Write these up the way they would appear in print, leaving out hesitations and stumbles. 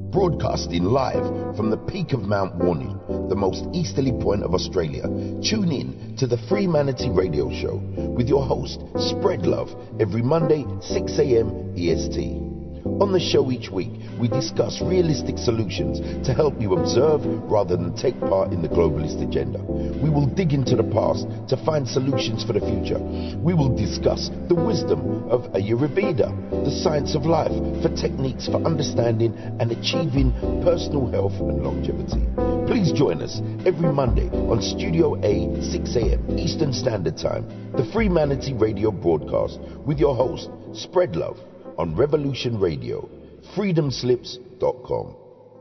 Broadcasting live from the peak of Mount Warning, the most easterly point of Australia. Tune in to the Free Manatee Radio Show with your host, Spread Love, every Monday, 6 a.m. EST. On the show each week, we discuss realistic solutions to help you observe rather than take part in the globalist agenda. We will dig into the past to find solutions for the future. We will discuss the wisdom of Ayurveda, the science of life, for techniques for understanding and achieving personal health and longevity. Please join us every Monday on Studio A, 6 a.m. Eastern Standard Time, the Free Manatee Radio broadcast with your host, Spread Love, on Revolution Radio, freedomslips.com.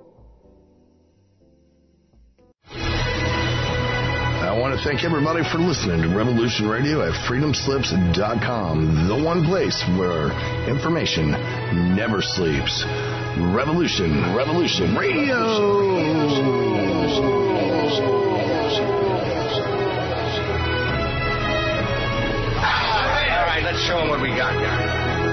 I want to thank everybody for listening to Revolution Radio at freedomslips.com, the one place where information never sleeps. Revolution Radio. All right, let's show them what we got here.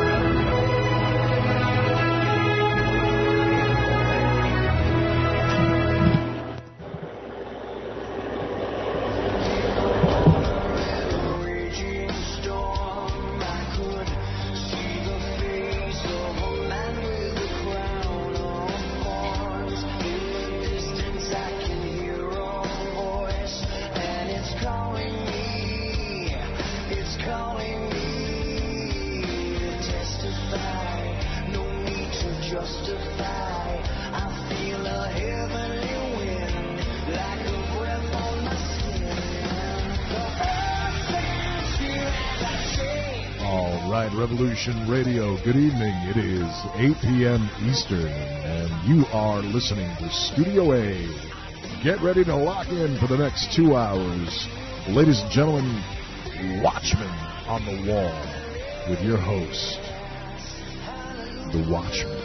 Revolution Radio. Good evening. It is 8 p.m. Eastern, and you are listening to Studio A. Get ready to lock in for the next 2 hours. Ladies and gentlemen, Watchman on the Wall with your host, The Watchman.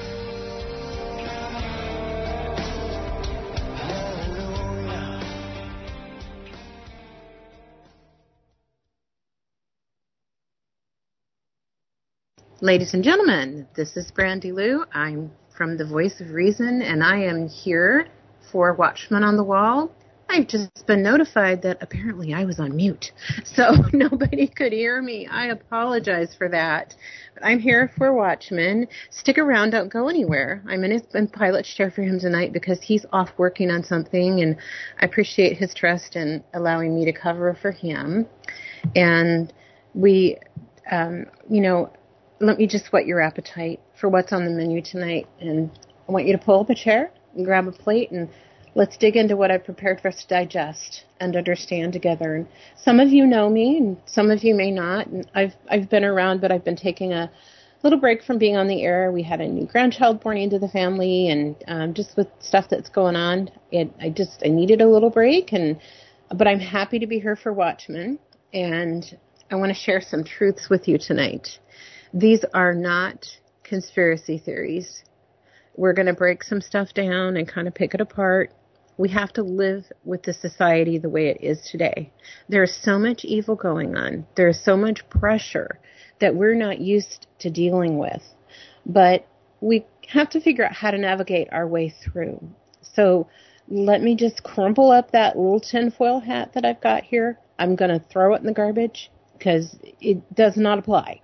Ladies and gentlemen, this is Brandy Lou. I'm from The Voice of Reason, and I am here for Watchman on the Wall. I've just been notified that apparently I was on mute, so nobody could hear me. I apologize for that. But I'm here for Watchman. Stick around. Don't go anywhere. I'm in pilot's chair for him tonight because he's off working on something, and I appreciate his trust in allowing me to cover for him. And we, let me just whet your appetite for what's on the menu tonight. And I want you to pull up a chair and grab a plate, and let's dig into what I've prepared for us to digest and understand together. And some of you know me, and some of you may not. And I've been around, but I've been taking a little break from being on the air. We had a new grandchild born into the family, and just with stuff that's going on, I needed a little break. But I'm happy to be here for Watchmen, and I want to share some truths with you tonight. These are not conspiracy theories. We're going to break some stuff down and kind of pick it apart. We have to live with the society the way it is today. There's so much evil going on. There's so much pressure that we're not used to dealing with. But we have to figure out how to navigate our way through. So let me just crumple up that little tinfoil hat that I've got here. I'm going to throw it in the garbage because it does not apply.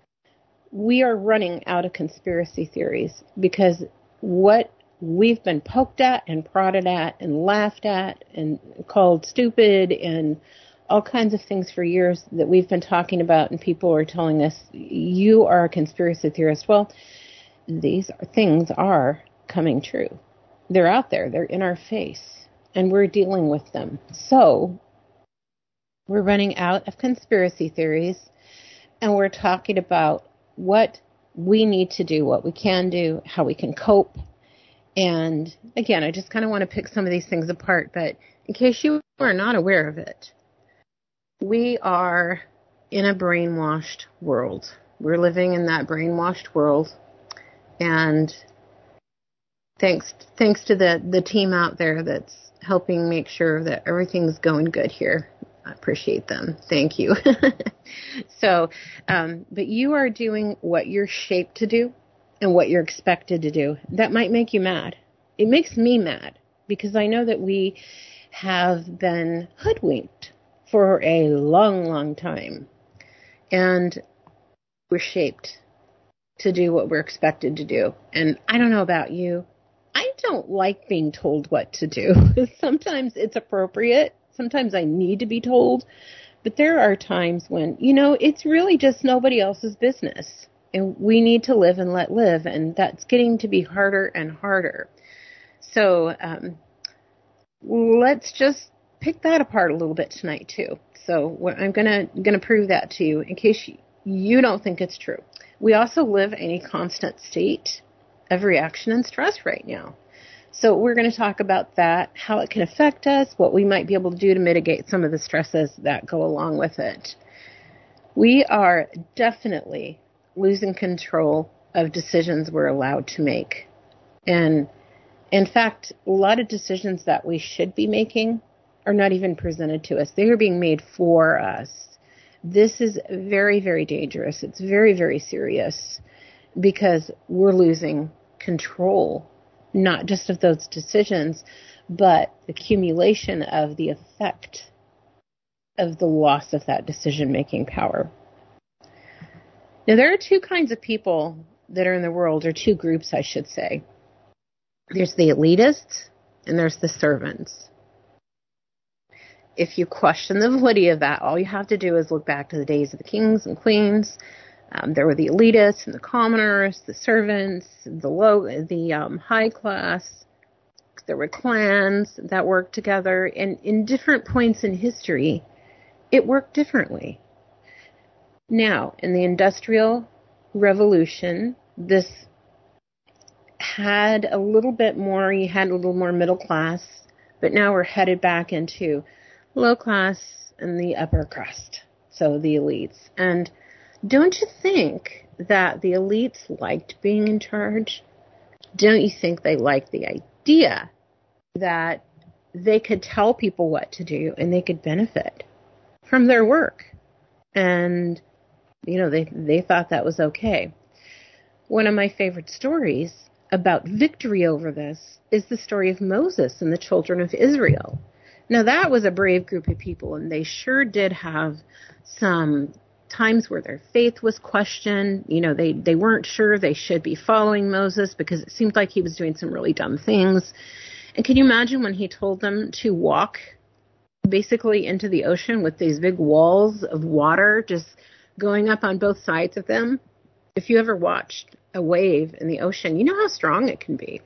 We are running out of conspiracy theories because what we've been poked at and prodded at and laughed at and called stupid and all kinds of things for years that we've been talking about, and people are telling us, you are a conspiracy theorist. Well, these things are coming true. They're out there. They're in our face, and we're dealing with them. So we're running out of conspiracy theories, and we're talking about what we need to do, what we can do, how we can cope. And again, I just kind of want to pick some of these things apart, but in case you are not aware of it, we are in a brainwashed world. We're living in that brainwashed world, and thanks to the team out there that's helping make sure that everything's going good here. I appreciate them. Thank you. So, but you are doing what you're shaped to do and what you're expected to do. That might make you mad. it makes me mad because I know that we have been hoodwinked for a long, long time. And we're shaped to do what we're expected to do. And I don't know about you. I don't like being told what to do. Sometimes it's appropriate. Sometimes I need to be told. But there are times when, it's really just nobody else's business. And we need to live and let live. And that's getting to be harder and harder. So let's just pick that apart a little bit tonight, too. So I'm gonna prove that to you in case you don't think it's true. We also live in a constant state of reaction and stress right now. So we're going to talk about that, how it can affect us, what we might be able to do to mitigate some of the stresses that go along with it. We are definitely losing control of decisions we're allowed to make. And in fact, a lot of decisions that we should be making are not even presented to us. They are being made for us. This is very, very dangerous. It's very, very serious because we're losing control, not just of those decisions, but the accumulation of the effect of the loss of that decision-making power. Now, there are two kinds of people that are in the world, or two groups, I should say. There's the elitists and there's the servants. If you question the validity of that, all you have to do is look back to the days of the kings and queens. There were the elitists and the commoners, the servants, the high class. There were clans that worked together. And in different points in history, it worked differently. Now, in the Industrial Revolution, this had a little bit more, you had a little more middle class, but now we're headed back into low class and the upper crust, so the elites. And don't you think that the elites liked being in charge? Don't you think they liked the idea that they could tell people what to do and they could benefit from their work? And, they thought that was okay. One of my favorite stories about victory over this is the story of Moses and the children of Israel. Now, that was a brave group of people, and they sure did have some times where their faith was questioned. They weren't sure they should be following Moses because it seemed like he was doing some really dumb things. And can you imagine when he told them to walk basically into the ocean with these big walls of water just going up on both sides of them? If you ever watched a wave in the ocean, you know how strong it can be.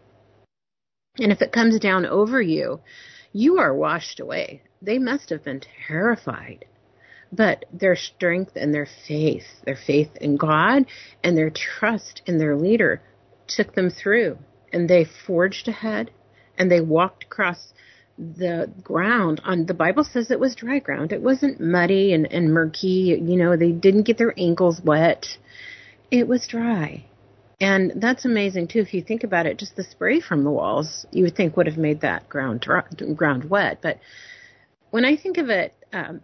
And if it comes down over you, you are washed away. They must have been terrified. But their strength and their faith in God and their trust in their leader took them through. And they forged ahead and they walked across the ground. The Bible says it was dry ground. It wasn't muddy and murky. They didn't get their ankles wet. It was dry. And that's amazing, too. If you think about it, just the spray from the walls, you would think would have made that ground wet. But when I think of it,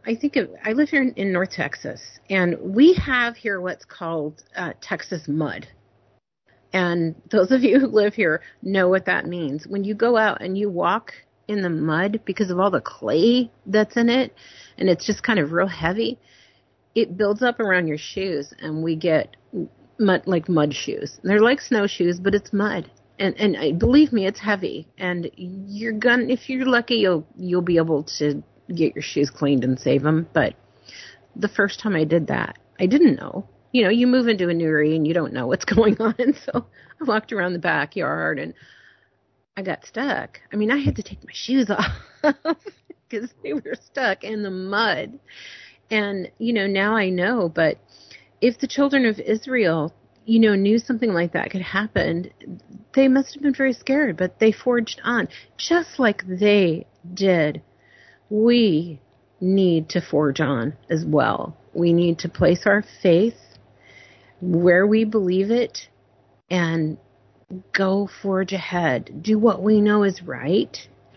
I live here in North Texas, and we have here what's called Texas mud. And those of you who live here know what that means. When you go out and you walk in the mud because of all the clay that's in it, and it's just kind of real heavy, it builds up around your shoes, and we get mud shoes. They're like snowshoes, but it's mud. And believe me, it's heavy. And if you're lucky, you'll be able to get your shoes cleaned and save them. But the first time I did that, I didn't know. You move into a new area and you don't know what's going on. So I walked around the backyard and I got stuck. I mean, I had to take my shoes off because they were stuck in the mud. And, now I know, but if the children of Israel, knew something like that could happen, they must have been very scared, but they forged on. Just like they did, we need to forge on as well. We need to place our faith where we believe it and go forge ahead. Do what we know is right.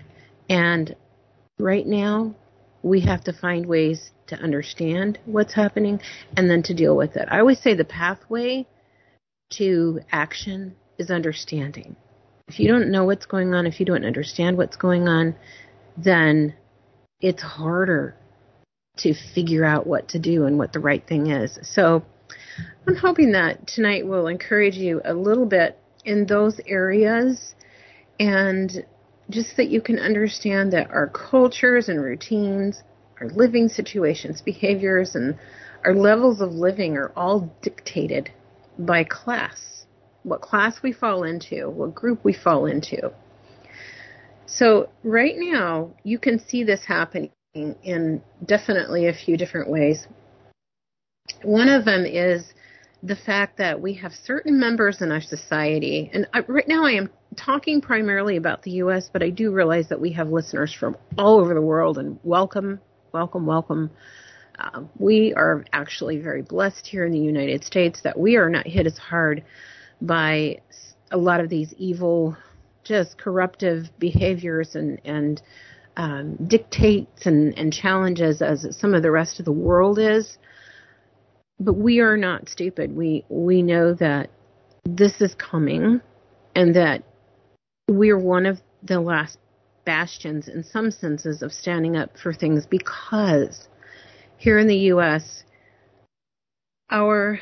And right now, we have to find ways to understand what's happening and then to deal with it. I always say the pathway to action is understanding. If you don't know what's going on, if you don't understand what's going on, then it's harder to figure out what to do and what the right thing is. So I'm hoping that tonight will encourage you a little bit in those areas, and just that you can understand that our cultures and routines, our living situations, behaviors, and our levels of living are all dictated by class. What class we fall into, what group we fall into. So right now, you can see this happening in definitely a few different ways. One of them is the fact that we have certain members in our society, and right now I am talking primarily about the U.S., but I do realize that we have listeners from all over the world, and welcome, welcome, welcome. We are actually very blessed here in the United States that we are not hit as hard by a lot of these evil, just corruptive behaviors and dictates and challenges as some of the rest of the world is. But we are not stupid. We know that this is coming, and that we're one of the last bastions in some senses of standing up for things, because here in the U.S., our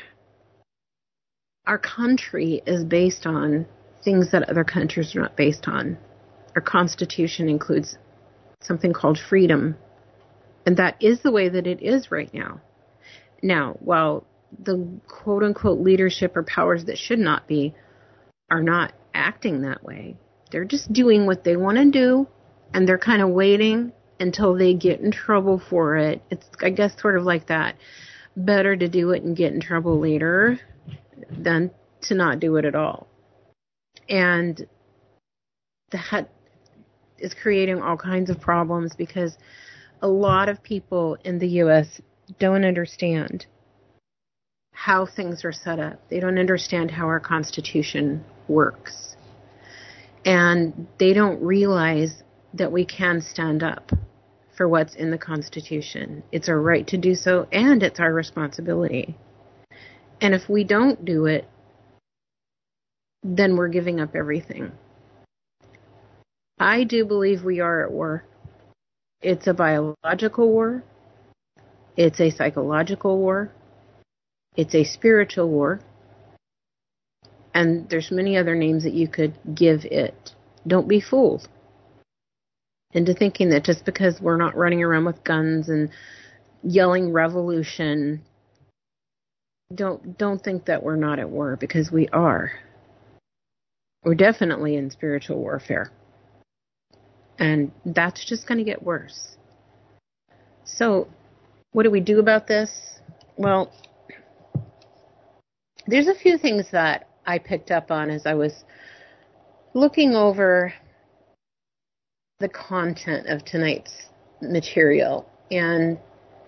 country is based on things that other countries are not based on. Our Constitution includes something called freedom, and that is the way that it is right now. Now, while the quote-unquote leadership or powers that should not be are not acting that way, they're just doing what they want to do, and they're kind of waiting until they get in trouble for it. It's, I guess, sort of like that. Better to do it and get in trouble later than to not do it at all. And that is creating all kinds of problems, because a lot of people in the U.S. don't understand how things are set up. They don't understand how our Constitution works. And they don't realize that we can stand up for what's in the Constitution. It's our right to do so, and it's our responsibility. And if we don't do it, then we're giving up everything. I do believe we are at war. It's a biological war. It's a psychological war. It's a spiritual war. And there's many other names that you could give it. Don't be fooled into thinking that just because we're not running around with guns and yelling revolution, don't think that we're not at war, because we are. We're definitely in spiritual warfare. And that's just going to get worse. So, what do we do about this? Well, there's a few things that I picked up on as I was looking over the content of tonight's material. And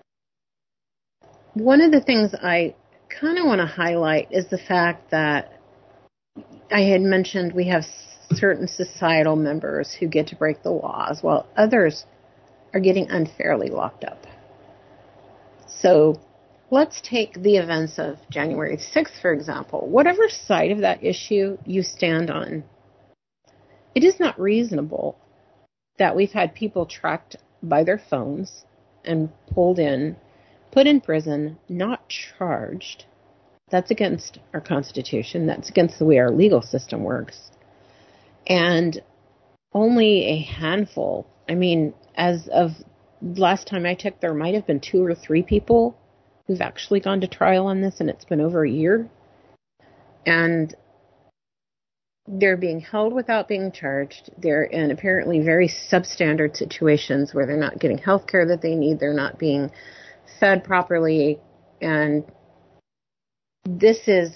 one of the things I kind of want to highlight is the fact that I had mentioned we have certain societal members who get to break the laws, while others are getting unfairly locked up. So let's take the events of January 6th, for example. Whatever side of that issue you stand on, it is not reasonable that we've had people tracked by their phones and pulled in, put in prison, not charged. That's against our Constitution. That's against the way our legal system works. And only a handful, I mean, as of last time I checked, there might have been 2 or 3 people who've actually gone to trial on this, and it's been over a year. And they're being held without being charged. They're in apparently very substandard situations where they're not getting health care that they need. They're not being fed properly. And this is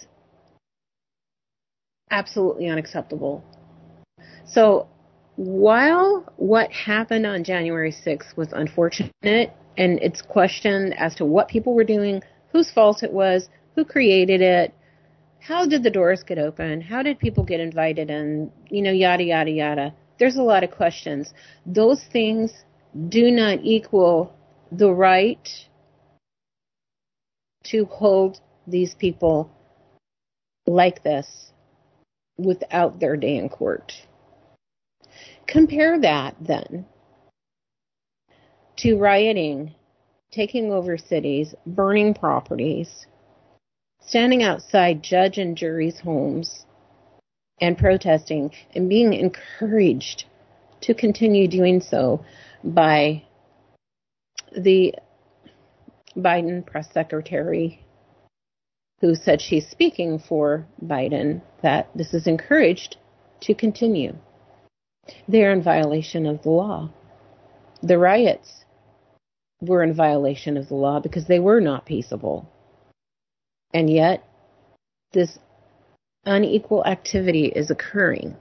absolutely unacceptable. So while what happened on January 6th was unfortunate, and it's questioned as to what people were doing, whose fault it was, who created it, how did the doors get open, how did people get invited in, yada, yada, yada. There's a lot of questions. Those things do not equal the right to hold these people like this without their day in court. Compare that then to rioting, taking over cities, burning properties, standing outside judge and jury's homes and protesting and being encouraged to continue doing so by the Biden press secretary, who said she's speaking for Biden, that this is encouraged to continue. They're in violation of the law. The riots were in violation of the law because they were not peaceable. And yet, this unequal activity is occurring.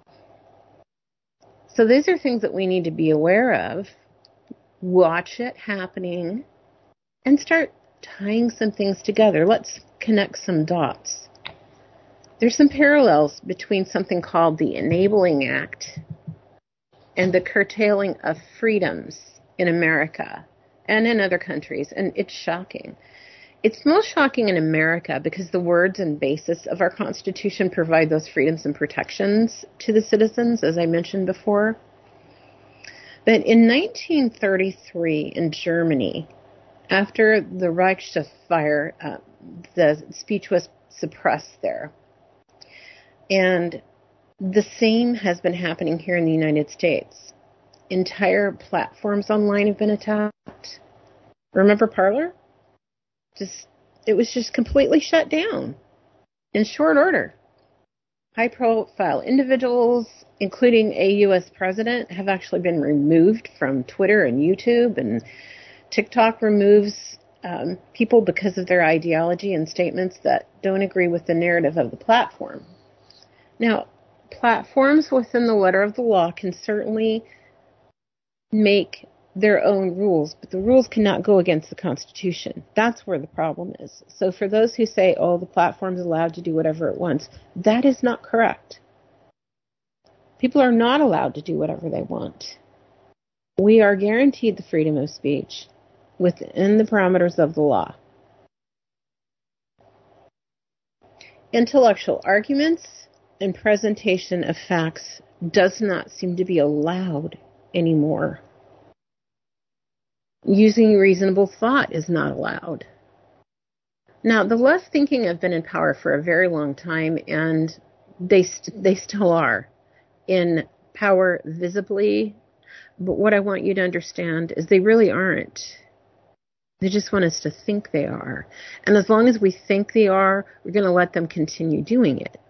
So these are things that we need to be aware of, watch it happening, and start tying some things together. Let's connect some dots. There's some parallels between something called the Enabling Act and the curtailing of freedoms in America and in other countries, and it's shocking. It's most shocking in America because the words and basis of our Constitution provide those freedoms and protections to the citizens, as I mentioned before. But in 1933 in Germany, after the Reichsfire, the speech was suppressed there. And the same has been happening here in the United States. Entire platforms online have been attacked. Remember Parler? It was just completely shut down in short order. High-profile individuals, including a U.S. president, have actually been removed from Twitter and YouTube, and TikTok removes people because of their ideology and statements that don't agree with the narrative of the platform. Now, platforms within the letter of the law can certainly make their own rules, but the rules cannot go against the Constitution. That's where the problem is. So for those who say, oh, the platform's allowed to do whatever it wants, that is not correct. People are not allowed to do whatever they want. We are guaranteed the freedom of speech within the parameters of the law. Intellectual arguments and presentation of facts does not seem to be allowed anymore. Using reasonable thought is not allowed. Now, the left thinking have been in power for a very long time, and they still are in power visibly. But what I want you to understand is they really aren't. They just want us to think they are. And as long as we think they are, we're going to let them continue doing it.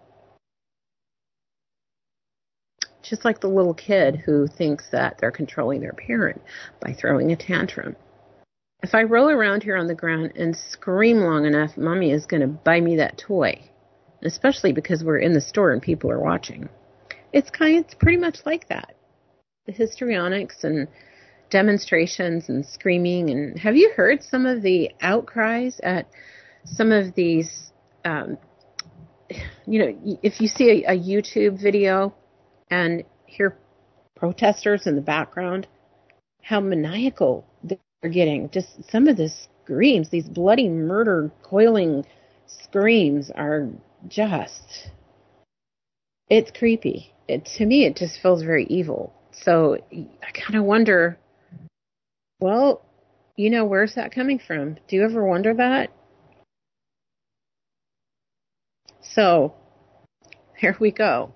Just like the little kid who thinks that they're controlling their parent by throwing a tantrum. If I roll around here on the ground and scream long enough, Mommy is going to buy me that toy. Especially because we're in the store and people are watching. It's pretty much like that. The histrionics and demonstrations and screaming. And have you heard some of the outcries at some of these, if you see a YouTube video and hear protesters in the background, how maniacal they're getting. Just some of the screams, these bloody murder coiling screams are just, it's creepy. To me, it just feels very evil. So I kind of wonder, well, where's that coming from? Do you ever wonder that? So here we go.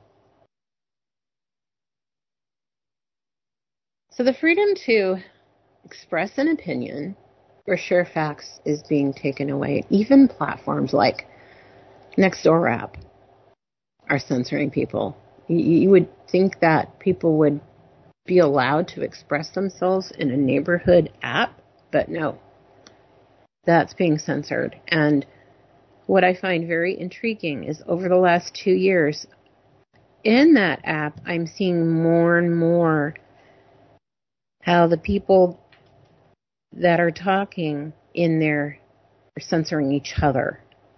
So the freedom to express an opinion or share facts is being taken away. Even platforms like Nextdoor app are censoring people. You would think that people would be allowed to express themselves in a neighborhood app, but no. That's being censored. And what I find very intriguing is over the last 2 years, in that app, I'm seeing more and more how the people that are talking in there are censoring each other.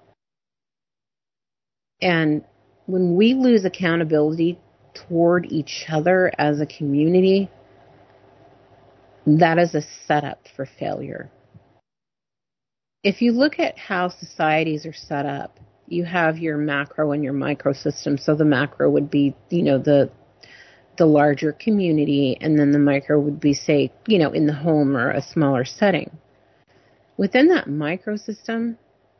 And when we lose accountability toward each other as a community, that is a setup for failure. If you look at how societies are set up, you have your macro and your micro system. So the macro would be, the the larger community, and then the micro would be, say, in the home or a smaller setting. Within that microsystem,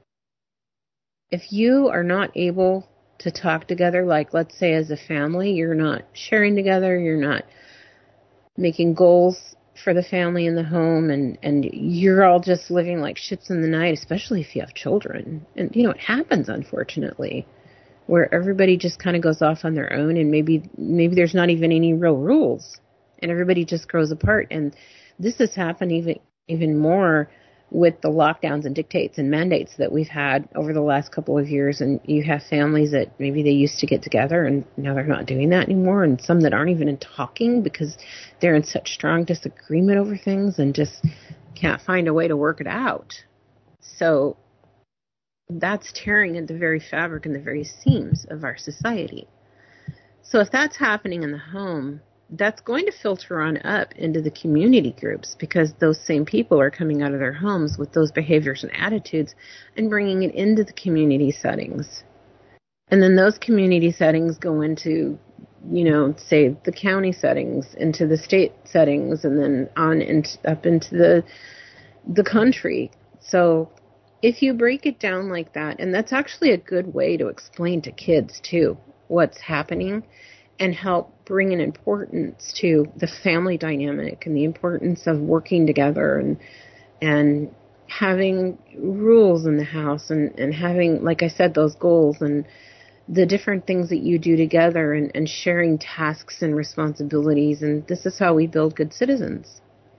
if you are not able to talk together, like let's say as a family, you're not sharing together, you're not making goals for the family in the home, and you're all just living like ships in the night, especially if you have children. And, it happens, unfortunately, where everybody just kind of goes off on their own, and maybe there's not even any real rules, and everybody just grows apart. And this has happened even more with the lockdowns and dictates and mandates that we've had over the last couple of years. And you have families that maybe they used to get together and now they're not doing that anymore. And some that aren't even talking because they're in such strong disagreement over things and just can't find a way to work it out. So that's tearing at the very fabric and the very seams of our society. So if that's happening in the home, that's going to filter on up into the community groups, because those same people are coming out of their homes with those behaviors and attitudes and bringing it into the community settings. And then those community settings go into, say the county settings, into the state settings, and then on up into the country. So if you break it down like that, and that's actually a good way to explain to kids too what's happening, and help bring an importance to the family dynamic and the importance of working together and having rules in the house and having, like I said, those goals and the different things that you do together and sharing tasks and responsibilities. And this is how we build good citizens.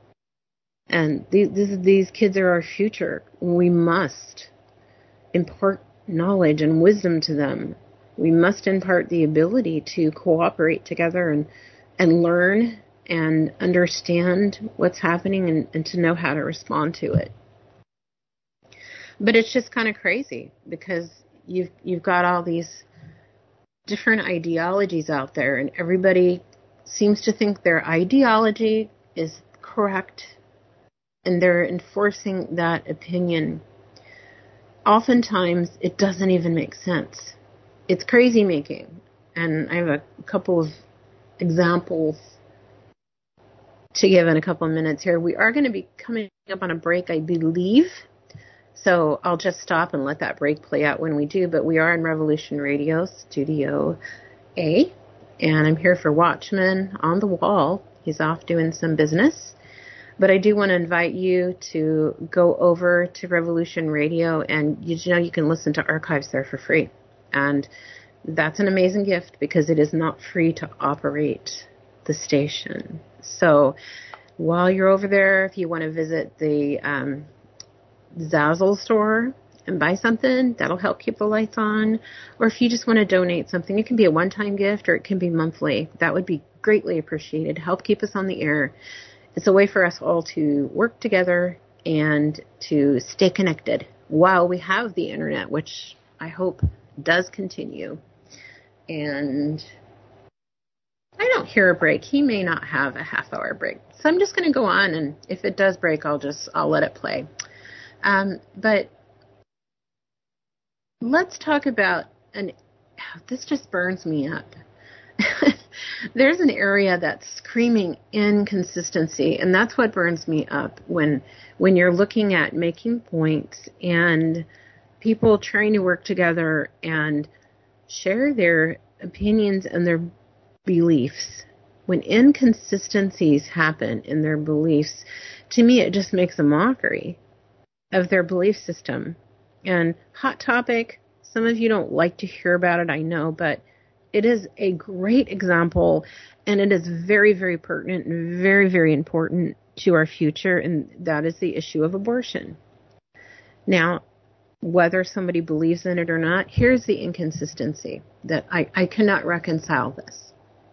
And these kids are our future. We must impart knowledge and wisdom to them. We must impart the ability to cooperate together and learn and understand what's happening and to know how to respond to it. But it's just kind of crazy because you've got all these different ideologies out there, and everybody seems to think their ideology is correct, and they're enforcing that opinion. Oftentimes, it doesn't even make sense. It's crazy making. And I have a couple of examples to give in a couple of minutes here. We are going to be coming up on a break, I believe. So I'll just stop and let that break play out when we do. But we are in Revolution Radio, Studio A. And I'm here for Watchman on the Wall. He's off doing some business. But I do want to invite you to go over to Revolution Radio, and you can listen to archives there for free. And that's an amazing gift because it is not free to operate the station. So while you're over there, if you want to visit the Zazzle store and buy something, that'll help keep the lights on. Or if you just want to donate something, it can be a one-time gift or it can be monthly. That would be greatly appreciated. Help keep us on the air. It's a way for us all to work together and to stay connected while we have the internet, which I hope does continue. And I don't hear a break. He may not have a half-hour break. So I'm just going to go on, and if it does break, I'll let it play. But let's talk about, this just burns me up. There's an area that's screaming inconsistency, and that's what burns me up when you're looking at making points and people trying to work together and share their opinions and their beliefs. When inconsistencies happen in their beliefs, to me it just makes a mockery of their belief system. And hot topic, some of you don't like to hear about it, I know, but it is a great example, and it is very, very pertinent and very, very important to our future, and that is the issue of abortion. Now, whether somebody believes in it or not, here's the inconsistency that I cannot reconcile this.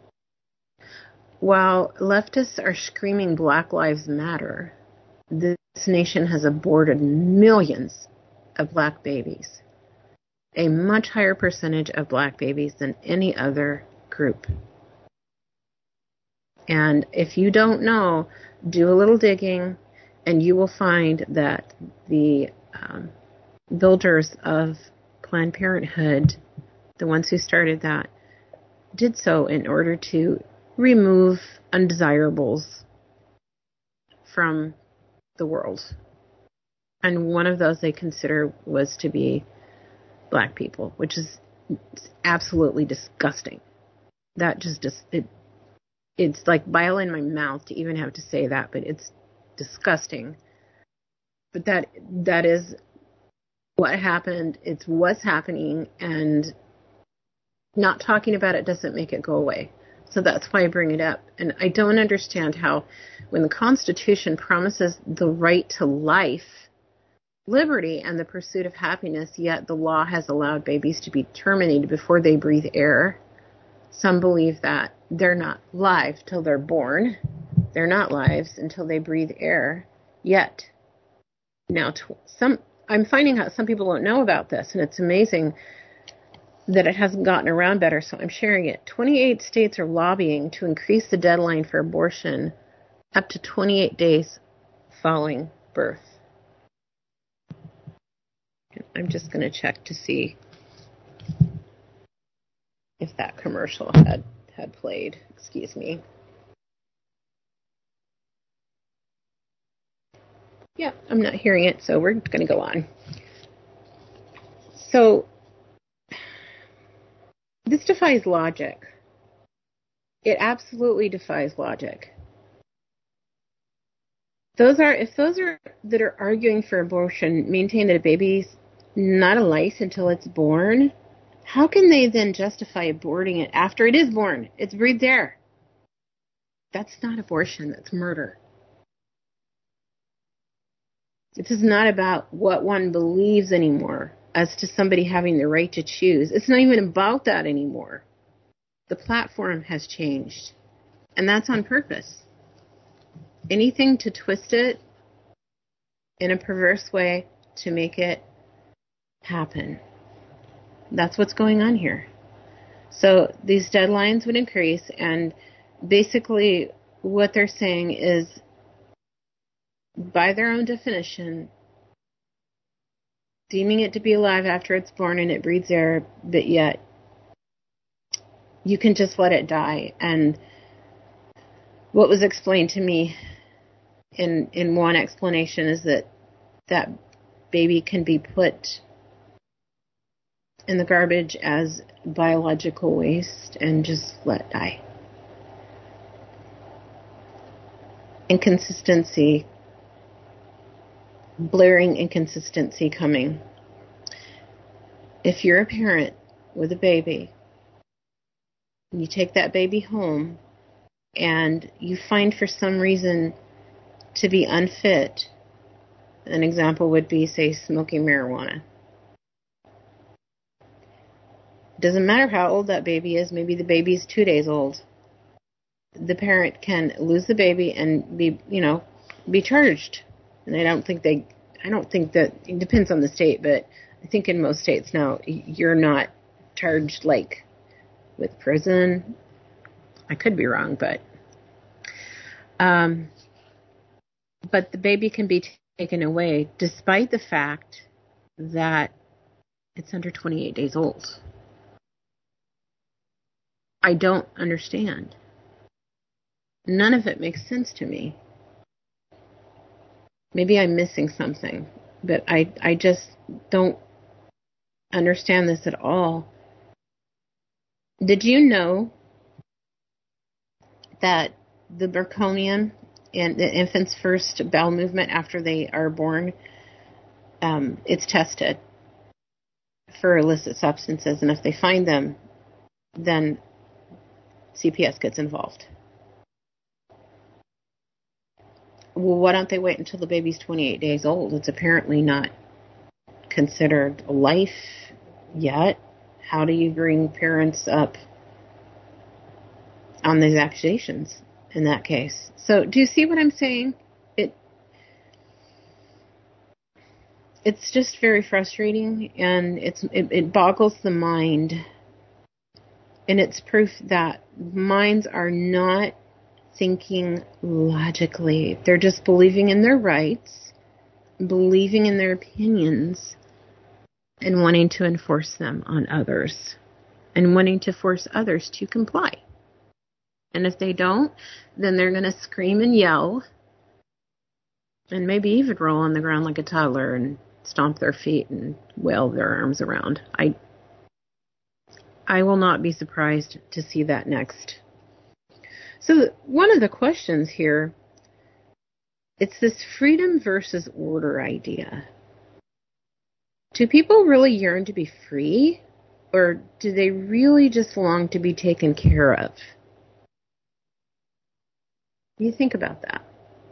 While leftists are screaming Black Lives Matter, this nation has aborted millions of black babies, a much higher percentage of black babies than any other group. And if you don't know, do a little digging, and you will find that the builders of Planned Parenthood, the ones who started that, did so in order to remove undesirables from the world. And one of those they consider was to be black people, which is absolutely disgusting. That just it's like bile in my mouth to even have to say that, but it's disgusting. But that is what happened. It's what's happening, and not talking about it doesn't make it go away. So that's why I bring it up. And I don't understand how, when the Constitution promises the right to life, liberty, and the pursuit of happiness, yet the law has allowed babies to be terminated before they breathe air. Some believe that they're not live till they're born. They're not lives until they breathe air. Yet, now I'm finding out some people don't know about this, and it's amazing that it hasn't gotten around better, so I'm sharing it. 28 states are lobbying to increase the deadline for abortion up to 28 days following birth. I'm just going to check to see if that commercial had played. Excuse me. Yeah, I'm not hearing it, so we're going to go on. So, this defies logic. It absolutely defies logic. If those that are arguing for abortion maintain that a baby's not a life until it's born, how can they then justify aborting it after it is born? It's breathed air. That's not abortion, that's murder. This is not about what one believes anymore as to somebody having the right to choose. It's not even about that anymore. The platform has changed, and that's on purpose. Anything to twist it in a perverse way to make it happen. That's what's going on here. So these deadlines would increase, and basically what they're saying is, by their own definition, deeming it to be alive after it's born and it breathes air, but yet you can just let it die. And what was explained to me in one explanation is that baby can be put in the garbage as biological waste and just let die. Inconsistency, blaring inconsistency coming. If you're a parent with a baby, you take that baby home and you find for some reason to be unfit, an example would be, say, smoking marijuana. Doesn't matter how old that baby is. Maybe the baby's 2 days old. The parent can lose the baby and be charged. And I don't think that, it depends on the state, but I think in most states now, you're not charged like with prison. I could be wrong, but the baby can be taken away despite the fact that it's under 28 days old. I don't understand. None of it makes sense to me. Maybe I'm missing something, but I just don't understand this at all. Did you know that the meconium in the infant's first bowel movement after they are born, it's tested for illicit substances, and if they find them, then CPS gets involved. Well, why don't they wait until the baby's 28 days old? It's apparently not considered life yet. How do you bring parents up on these accusations in that case? So do you see what I'm saying? It's just very frustrating, and it boggles the mind. And it's proof that minds are not thinking logically. They're just believing in their rights, believing in their opinions, and wanting to enforce them on others, and wanting to force others to comply. And if they don't, then they're going to scream and yell and maybe even roll on the ground like a toddler and stomp their feet and wail their arms around. I will not be surprised to see that next. So one of the questions here, it's this freedom versus order idea. Do people really yearn to be free, or do they really just long to be taken care of? You think about that.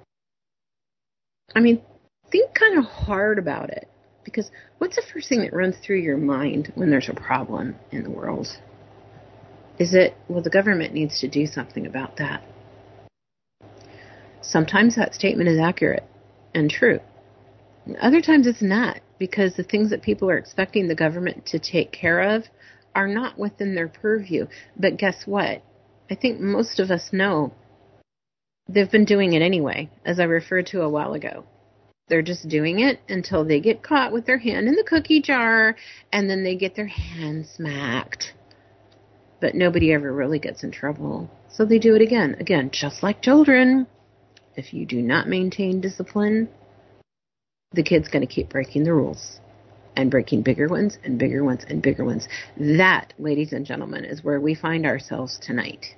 I mean, think kind of hard about it, because what's the first thing that runs through your mind when there's a problem in the world? Is it, well, the government needs to do something about that? Sometimes that statement is accurate and true. And other times it's not, because the things that people are expecting the government to take care of are not within their purview. But guess what? I think most of us know they've been doing it anyway, as I referred to a while ago. They're just doing it until they get caught with their hand in the cookie jar, and then they get their hand smacked. But nobody ever really gets in trouble. So they do it again. Again, just like children. If you do not maintain discipline, the kid's going to keep breaking the rules. And breaking bigger ones and bigger ones and bigger ones. That, ladies and gentlemen, is where we find ourselves tonight.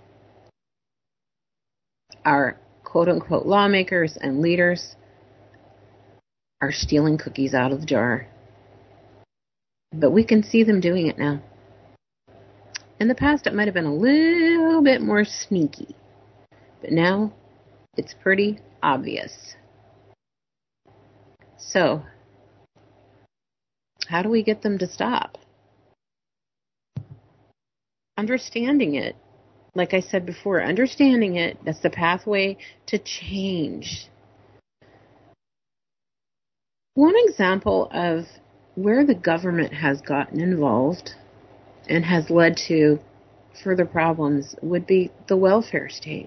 Our quote-unquote lawmakers and leaders are stealing cookies out of the jar. But we can see them doing it now. In the past, it might have been a little bit more sneaky. But now, it's pretty obvious. So, how do we get them to stop? Understanding it. Like I said before, understanding it, that's the pathway to change. One example of where the government has gotten involved and has led to further problems would be the welfare state.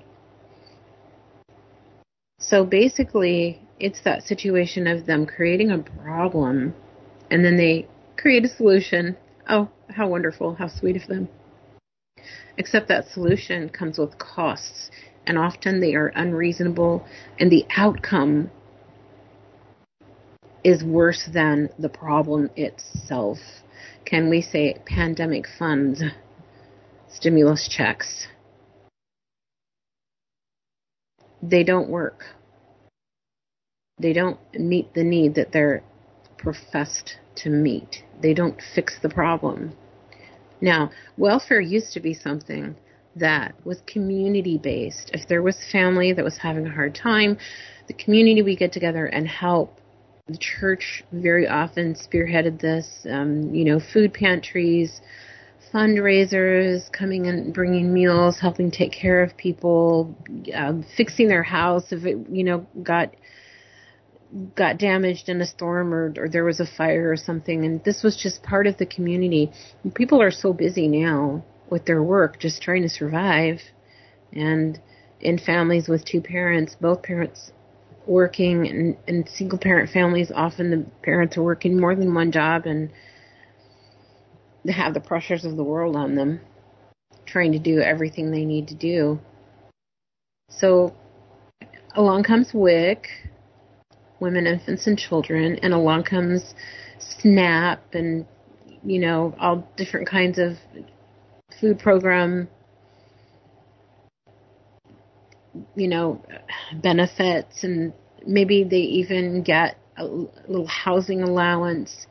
So basically, it's that situation of them creating a problem, and then they create a solution. Oh, how wonderful, how sweet of them. Except that solution comes with costs, and often they are unreasonable, and the outcome is worse than the problem itself. Can we say pandemic funds, stimulus checks? They don't work. They don't meet the need that they're professed to meet. They don't fix the problem. Now, welfare used to be something that was community-based. If there was family that was having a hard time, the community would get together and help. The church very often spearheaded this, food pantries, fundraisers, coming and bringing meals, helping take care of people, fixing their house if it, got damaged in a storm or there was a fire or something. And this was just part of the community. And people are so busy now with their work, just trying to survive. And in families with two parents, both parents working, and single parent families, often the parents are working more than one job and they have the pressures of the world on them, trying to do everything they need to do. So along comes WIC, Women, Infants, and Children, and along comes SNAP and, all different kinds of food program, benefits, and maybe they even get a little housing allowance.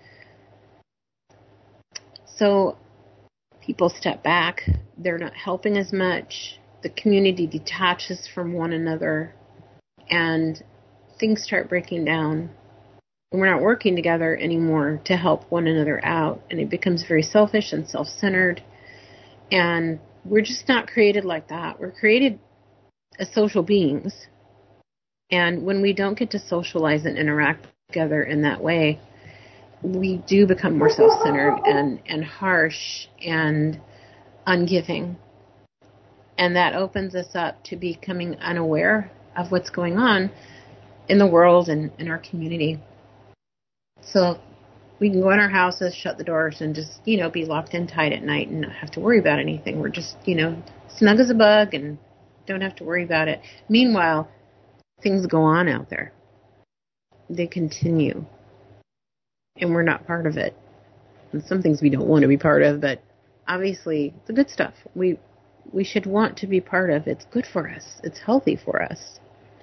So people step back. They're not helping as much. The community detaches from one another, and things start breaking down. And we're not working together anymore to help one another out, and it becomes very selfish and self-centered. And we're just not created like that. We're created as social beings. And when we don't get to socialize and interact together in that way, we do become more self-centered and harsh and ungiving. And that opens us up to becoming unaware of what's going on in the world and in our community. So we can go in our houses, shut the doors, and just, be locked in tight at night and not have to worry about anything. We're just, snug as a bug and Don't have to worry about it. Meanwhile, things go on out there. They continue. And we're not part of it. And some things we don't want to be part of, but obviously the good stuff we should want to be part of. It's good for us. It's healthy for us.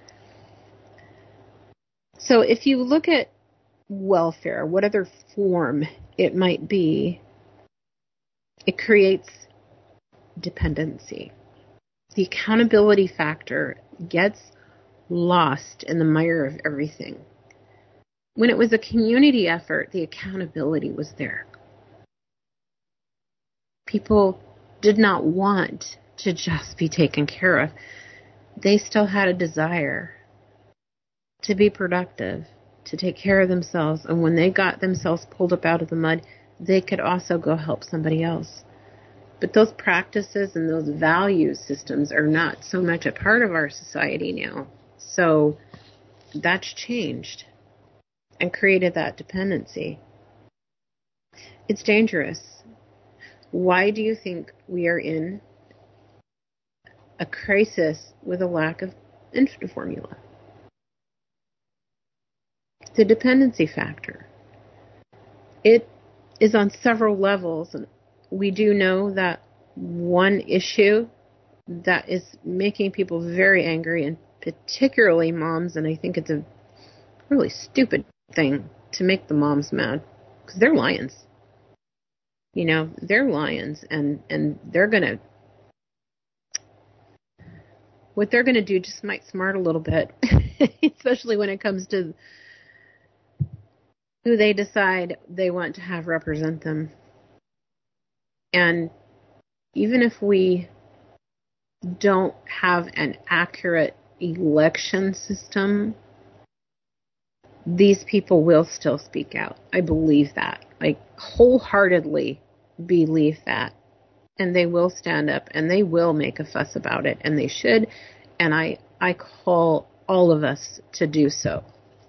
So if you look at welfare, what other form it might be, it creates dependency. The accountability factor gets lost in the mire of everything. When it was a community effort, the accountability was there. People did not want to just be taken care of. They still had a desire to be productive, to take care of themselves. And when they got themselves pulled up out of the mud, they could also go help somebody else. But those practices and those value systems are not so much a part of our society now. So that's changed and created that dependency. It's dangerous. Why do you think we are in a crisis with a lack of infant formula? The dependency factor. It is on several levels, and we do know that one issue that is making people very angry, and particularly moms, and I think it's a really stupid thing to make the moms mad, because they're lions. You know, they're lions, and they're going to, what they're going to do just might smart a little bit, especially when it comes to who they decide they want to have represent them. And even if we don't have an accurate election system, these people will still speak out. I believe that. I wholeheartedly believe that. And they will stand up and they will make a fuss about it. And they should. And I call all of us to do so.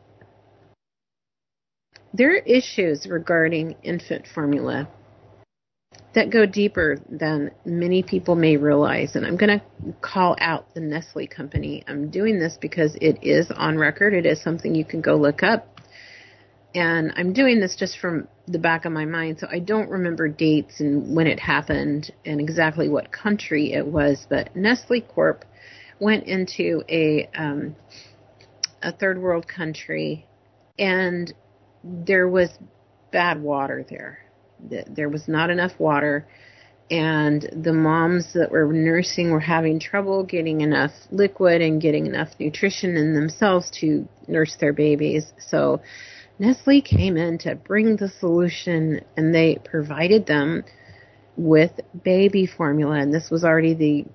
There are issues regarding infant formula that go deeper than many people may realize. And I'm going to call out the Nestle company. I'm doing this because it is on record. It is something you can go look up. And I'm doing this just from the back of my mind, so I don't remember dates and when it happened and exactly what country it was. But Nestle Corp went into a third world country, and there was bad water there. There was not enough water, and the moms that were nursing were having trouble getting enough liquid and getting enough nutrition in themselves to nurse their babies. So Nestle came in to bring the solution, and they provided them with baby formula. And this was already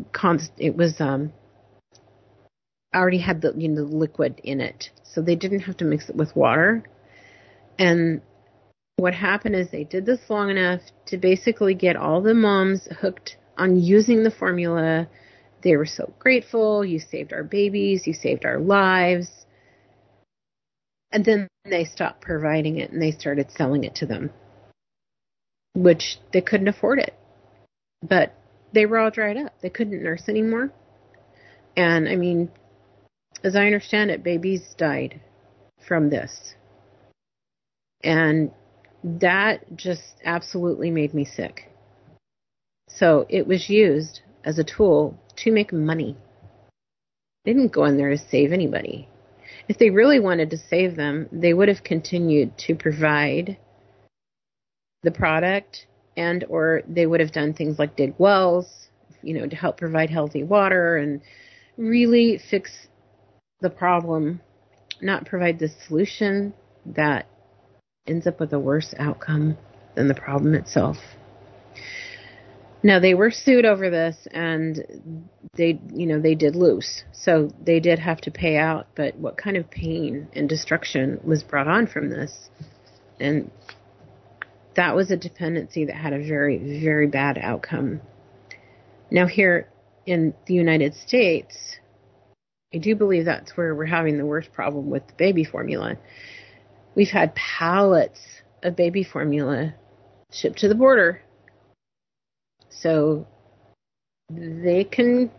already had the liquid in it, so they didn't have to mix it with water. And what happened is they did this long enough to basically get all the moms hooked on using the formula. They were so grateful. You saved our babies. You saved our lives. And then they stopped providing it, and they started selling it to them, which they couldn't afford it. But they were all dried up. They couldn't nurse anymore. And, I mean, as I understand it, babies died from this. And that just absolutely made me sick. So it was used as a tool to make money. They didn't go in there to save anybody. If they really wanted to save them, they would have continued to provide the product, and or they would have done things like dig wells, to help provide healthy water and really fix the problem, not provide the solution that ends up with a worse outcome than the problem itself. Now, they were sued over this, and they did lose. So they did have to pay out, but what kind of pain and destruction was brought on from this? And that was a dependency that had a very, very bad outcome. Now, here in the United States, I do believe that's where we're having the worst problem with the baby formula. We've had pallets of baby formula shipped to the border. So they can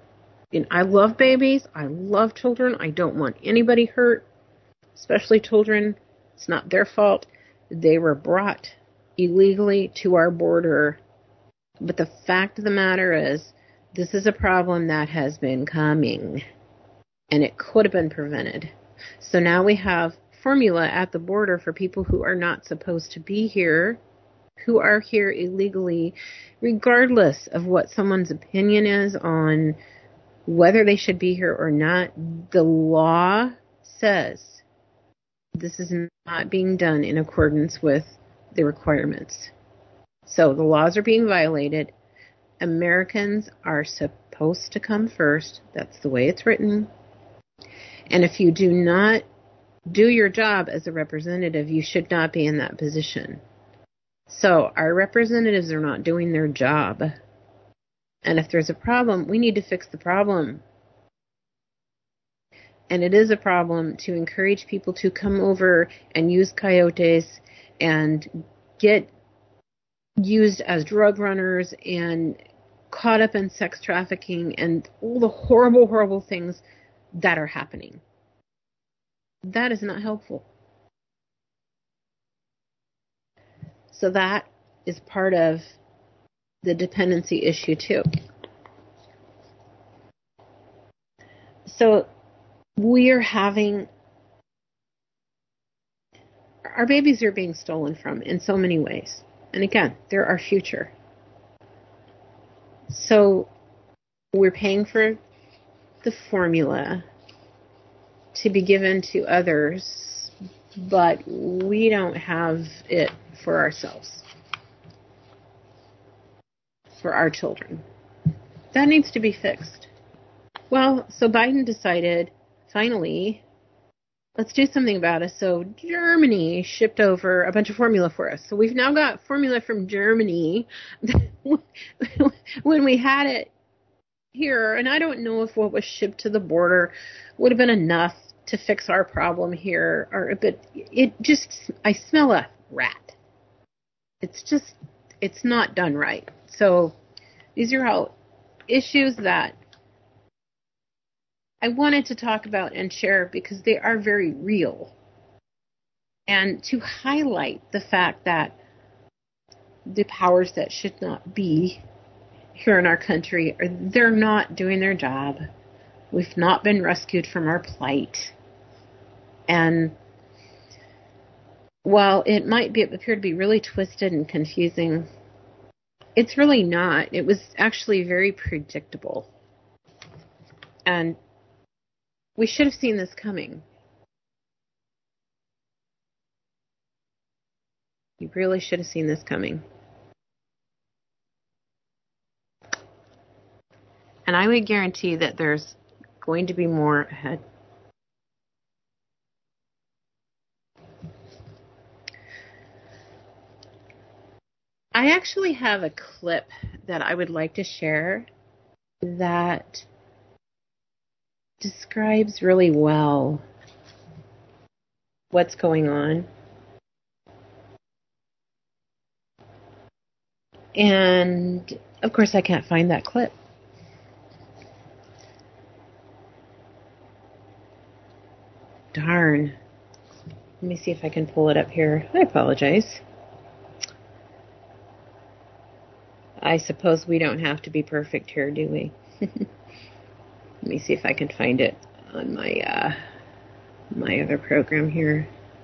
And I love babies. I love children. I don't want anybody hurt, especially children. It's not their fault. They were brought illegally to our border. But the fact of the matter is, this is a problem that has been coming, and it could have been prevented. So now we have formula at the border for people who are not supposed to be here, who are here illegally, regardless of what someone's opinion is on whether they should be here or not. The law says this is not being done in accordance with the requirements. So the laws are being violated. Americans are supposed to come first. That's the way it's written. And if you do not do your job as a representative, you should not be in that position. So our representatives are not doing their job. And if there's a problem, we need to fix the problem. And it is a problem to encourage people to come over and use coyotes and get used as drug runners and caught up in sex trafficking and all the horrible, horrible things that are happening. That is not helpful. So that is part of the dependency issue too. So we are having, our babies are being stolen from in so many ways. And again, they're our future. So we're paying for the formula to be given to others, but we don't have it for ourselves, for our children. That needs to be fixed. Well, so Biden decided, finally, let's do something about it. So Germany shipped over a bunch of formula for us. So we've now got formula from Germany when we had it here. And I don't know if what was shipped to the border would have been enough to fix our problem here. But it just, I smell a rat. It's not done right. So these are all issues that I wanted to talk about and share because they are very real. And to highlight the fact that the powers that should not be here in our country, they're not doing their job. We've not been rescued from our plight. And while it might appear to be really twisted and confusing, it's really not. It was actually very predictable. And we should have seen this coming. You really should have seen this coming. And I would guarantee that there's going to be more ahead. I actually have a clip that I would like to share that describes really well what's going on. And, of course, I can't find that clip. Darn. Let me see if I can pull it up here. I apologize. I suppose we don't have to be perfect here, do we? Let me see if I can find it on my my other program here.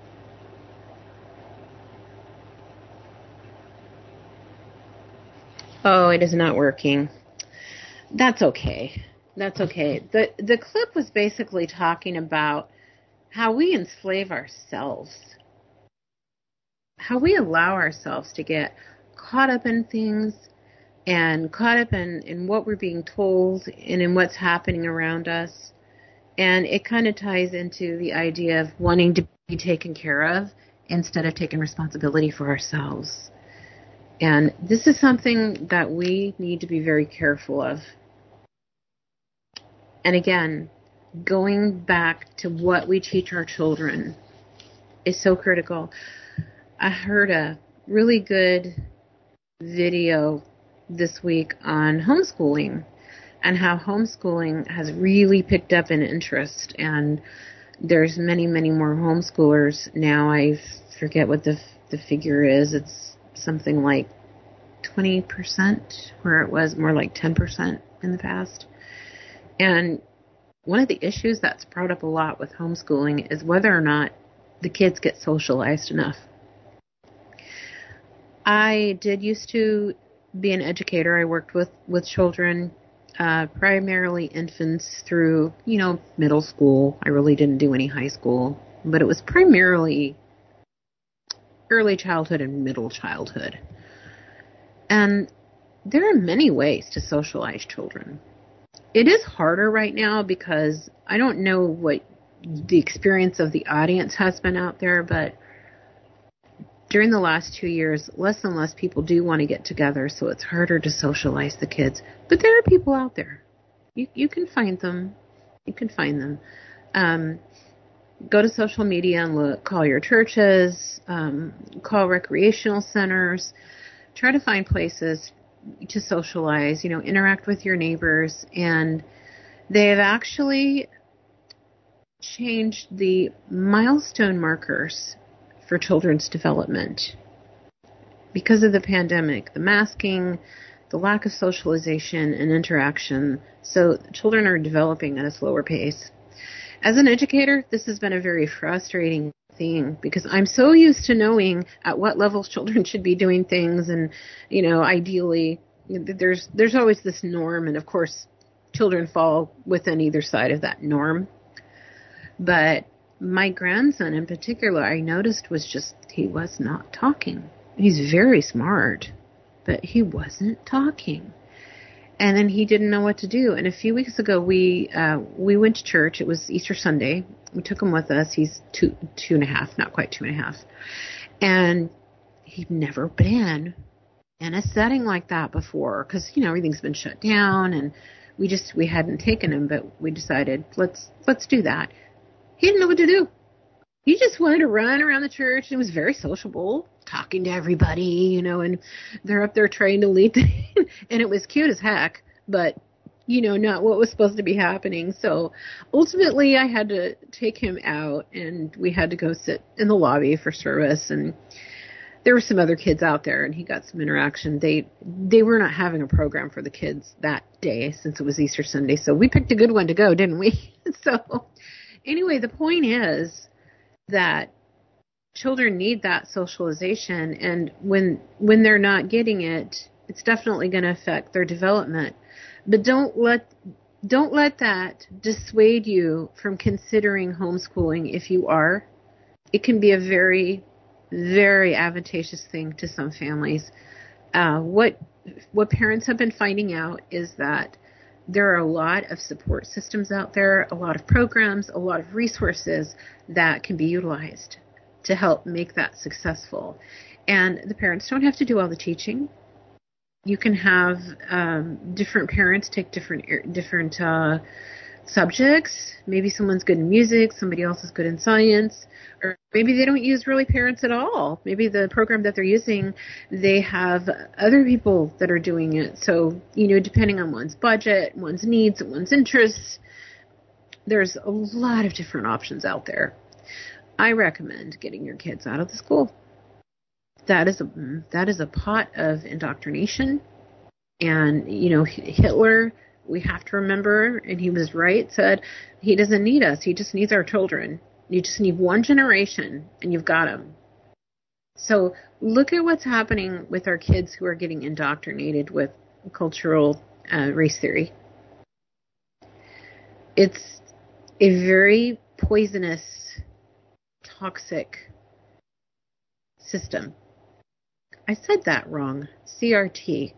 Oh, it is not working. That's okay. That's okay. The clip was basically talking about how we enslave ourselves. How we allow ourselves to get caught up in things and caught up in what we're being told and in what's happening around us. And it kind of ties into the idea of wanting to be taken care of instead of taking responsibility for ourselves. And this is something that we need to be very careful of. And again, going back to what we teach our children is so critical. I heard a really good video this week on homeschooling and how homeschooling has really picked up in interest. And there's many, many more homeschoolers now. I forget what the figure is. It's something like 20%, where it was more like 10% in the past. And one of the issues that's brought up a lot with homeschooling is whether or not the kids get socialized enough. I did used to be an educator. I worked with children, primarily infants through, middle school. I really didn't do any high school, but it was primarily early childhood and middle childhood. And there are many ways to socialize children. It is harder right now because I don't know what the experience of the audience has been out there, but during the last 2 years, less and less people do want to get together, so it's harder to socialize the kids. But there are people out there. You can find them. You can find them. Go to social media and look. Call your churches. Call recreational centers. Try to find places to socialize, interact with your neighbors. And they have actually changed the milestone markers for children's development because of the pandemic, the masking, the lack of socialization and interaction. So children are developing at a slower pace. As an educator, this has been a very frustrating thing because I'm so used to knowing at what levels children should be doing things, and ideally there's always this norm, and of course children fall within either side of that norm. But my grandson in particular, I noticed he was not talking. He's very smart, but he wasn't talking. And then he didn't know what to do. And a few weeks ago, we went to church. It was Easter Sunday. We took him with us. He's two and a half, not quite 2.5. And he'd never been in a setting like that before because, everything's been shut down. And we hadn't taken him, but we decided, let's do that. He didn't know what to do. He just wanted to run around the church. It was very sociable, talking to everybody, and they're up there trying to lead. And it was cute as heck, but, not what was supposed to be happening. So ultimately I had to take him out, and we had to go sit in the lobby for service. And there were some other kids out there, and he got some interaction. They were not having a program for the kids that day since it was Easter Sunday. So we picked a good one to go, didn't we? So anyway, the point is that children need that socialization, and when they're not getting it, it's definitely going to affect their development. But don't let that dissuade you from considering homeschooling if you are. It can be a very, very advantageous thing to some families. What parents have been finding out is that there are a lot of support systems out there, a lot of programs, a lot of resources that can be utilized to help make that successful. And the parents don't have to do all the teaching. You can have different parents take different subjects. Maybe someone's good in music, somebody else is good in science, or maybe they don't use really parents at all. Maybe the program that they're using, they have other people that are doing it. So, depending on one's budget, one's needs, one's interests, there's a lot of different options out there. I recommend getting your kids out of the school. That is a pot of indoctrination. And, Hitler, we have to remember, and he was right, said he doesn't need us. He just needs our children. You just need one generation, and you've got them. So look at what's happening with our kids who are getting indoctrinated with cultural race theory. It's a very poisonous, toxic system. I said that wrong. CRT.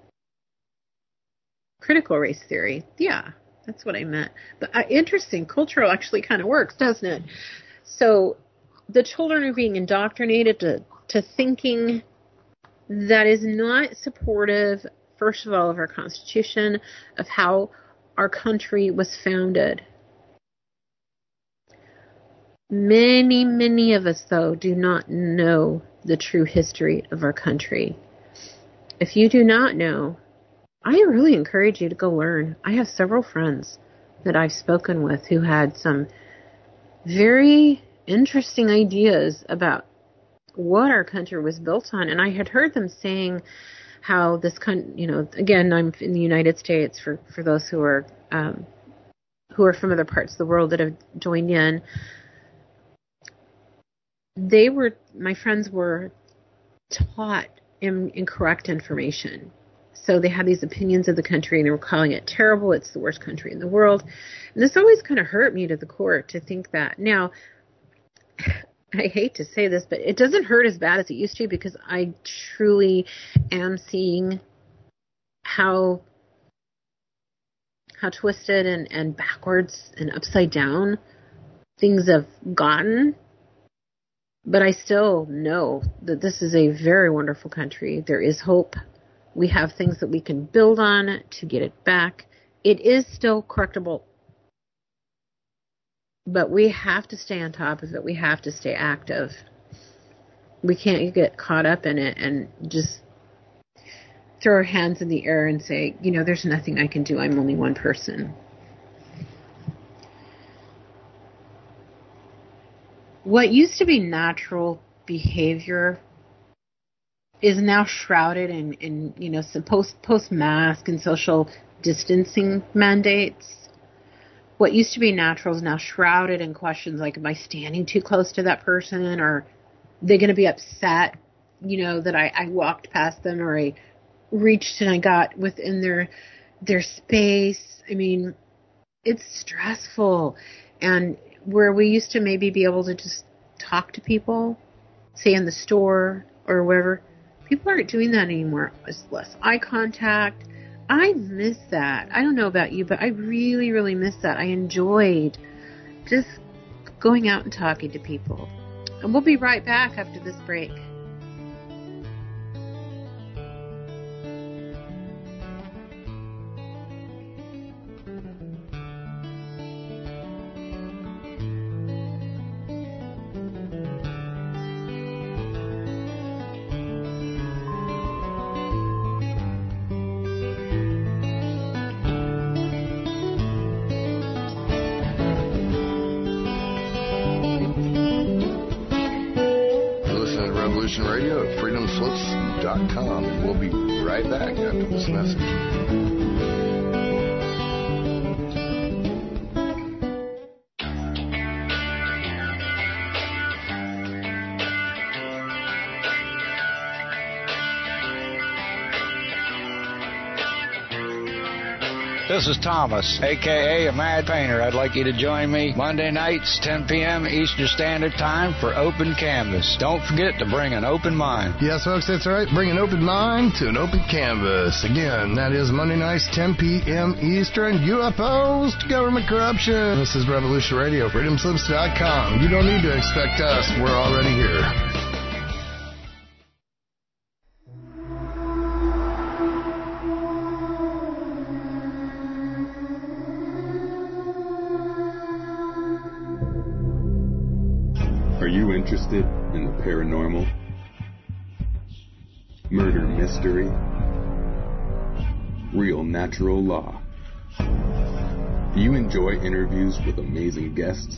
Critical race theory. Yeah, that's what I meant. But interesting. Cultural actually kind of works, doesn't it? So the children are being indoctrinated to thinking that is not supportive, first of all, of our Constitution, of how our country was founded. Many, many of us, though, do not know the true history of our country. If you do not know, I really encourage you to go learn. I have several friends that I've spoken with who had some very interesting ideas about what our country was built on. And I had heard them saying how this country, again, I'm in the United States for those who are from other parts of the world that have joined in. My friends were taught incorrect information. So they had these opinions of the country, and they were calling it terrible. It's the worst country in the world. And this always kind of hurt me to the core to think that. Now, I hate to say this, but it doesn't hurt as bad as it used to, because I truly am seeing how twisted and backwards and upside down things have gotten. But I still know that this is a very wonderful country. There is hope. We have things that we can build on to get it back. It is still correctable. But we have to stay on top of it. We have to stay active. We can't get caught up in it and just throw our hands in the air and say, there's nothing I can do. I'm only one person. What used to be natural behavior is now shrouded in post-mask and social distancing mandates. What used to be natural is now shrouded in questions like, am I standing too close to that person? Or are they going to be upset, that I walked past them, or I reached and I got within their space? I mean, it's stressful. And where we used to maybe be able to just talk to people, say in the store or wherever, people aren't doing that anymore. It's less eye contact. I miss that. I don't know about you, but I really, really miss that. I enjoyed just going out and talking to people. And we'll be right back after this break. Radio at freedomslips.com, and we'll be right back after this message. This is Thomas, a.k.a. a Mad Painter. I'd like you to join me Monday nights, 10 p.m. Eastern Standard Time for Open Canvas. Don't forget to bring an open mind. Yes, folks, that's right. Bring an open mind to an open canvas. Again, that is Monday nights, 10 p.m. Eastern. UFOs to government corruption. This is Revolution Radio, freedomslips.com. You don't need to expect us. We're already here. Are you interested in the paranormal, murder mystery, real natural law? Do you enjoy interviews with amazing guests?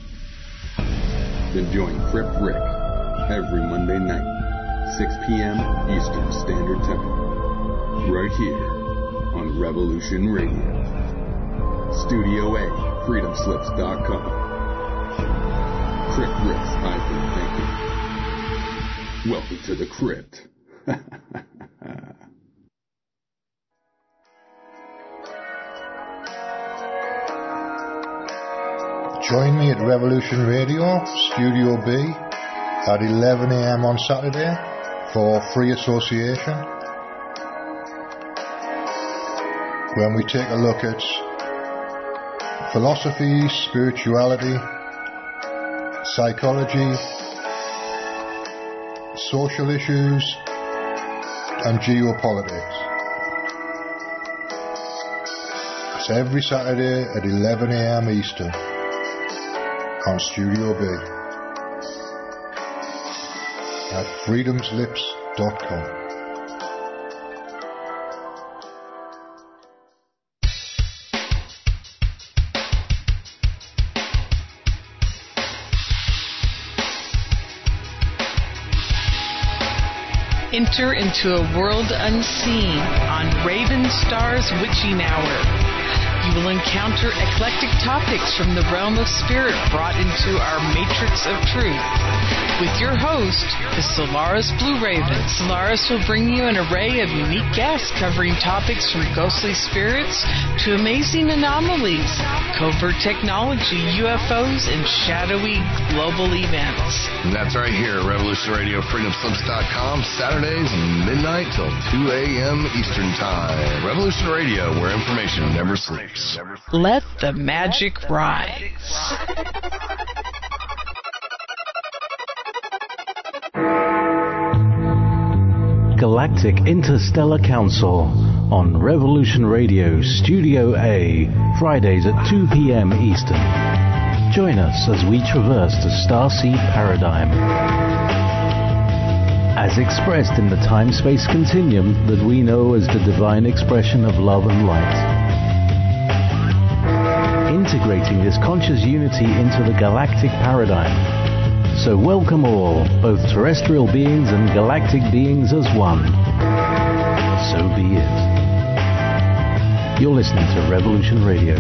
Then join Crip Rick every Monday night, 6 p.m. Eastern Standard Time, right here on Revolution Radio. Studio A, freedomslips.com. Crip Rick's Hybrid Thinking. Welcome to the crypt. Join me at Revolution Radio, Studio B, at 11 a.m. on Saturday for Free Association, when we take a look at philosophy, spirituality, psychology, social issues, and geopolitics. It's every Saturday at 11 a.m. Eastern on Studio B at freedomslips.com. Enter into a world unseen on Raven Star's Witching Hour. You will encounter eclectic topics from the realm of spirit brought into our matrix of truth. With your host, the Solaris Blue Raven. Solaris will bring you an array of unique guests covering topics from ghostly spirits to amazing anomalies, covert technology, UFOs, and shadowy global events. And that's right here at Revolution Radio, freedomslips.com, Saturdays, midnight till 2 a.m. Eastern Time. Revolution Radio, where information never sleeps. Let the magic rise. Galactic Interstellar Council on Revolution Radio Studio A, Fridays at 2 p.m. Eastern. Join us as we traverse the starseed paradigm, as expressed in the time-space continuum that we know as the divine expression of love and light. Integrating this conscious unity into the galactic paradigm. So welcome all, both terrestrial beings and galactic beings as one. So be it. You're listening to Revolution Radio.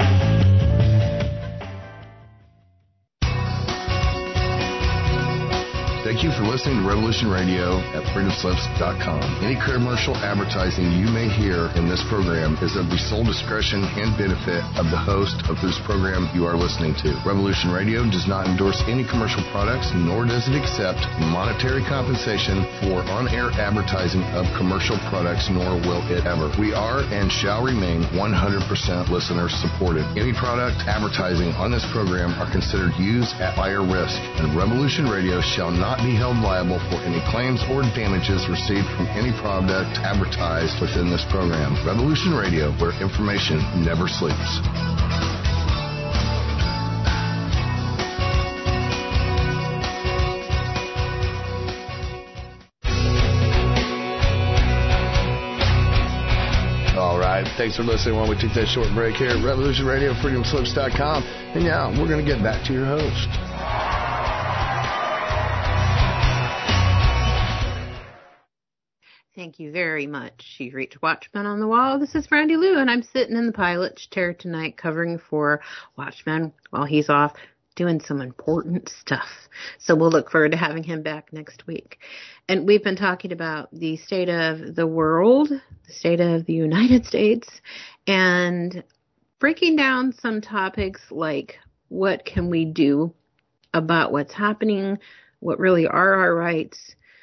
Thank you for listening to Revolution Radio at freedomslips.com. Any commercial advertising you may hear in this program is of the sole discretion and benefit of the host of whose program you are listening to. Revolution Radio does not endorse any commercial products, nor does it accept monetary compensation for on-air advertising of commercial products, nor will it ever. We are and shall remain 100% listener supported. Any product advertising on this program are considered used at buyer risk, and Revolution Radio shall not be held liable for any claims or damages received from any product advertised within this program. Revolution Radio, where information never sleeps. All right, thanks for listening while we take that short break here at Revolution Radio, freedomslips.com. And now we're going to get back to your host. Thank you very much. You've reached Watchman on the Wall. This is Randy Lou, and I'm sitting in the pilot's chair tonight covering for Watchman while he's off doing some important stuff. So we'll look forward to having him back next week. And we've been talking about the state of the world, the state of the United States, and breaking down some topics like what can we do about what's happening, what really are our rights,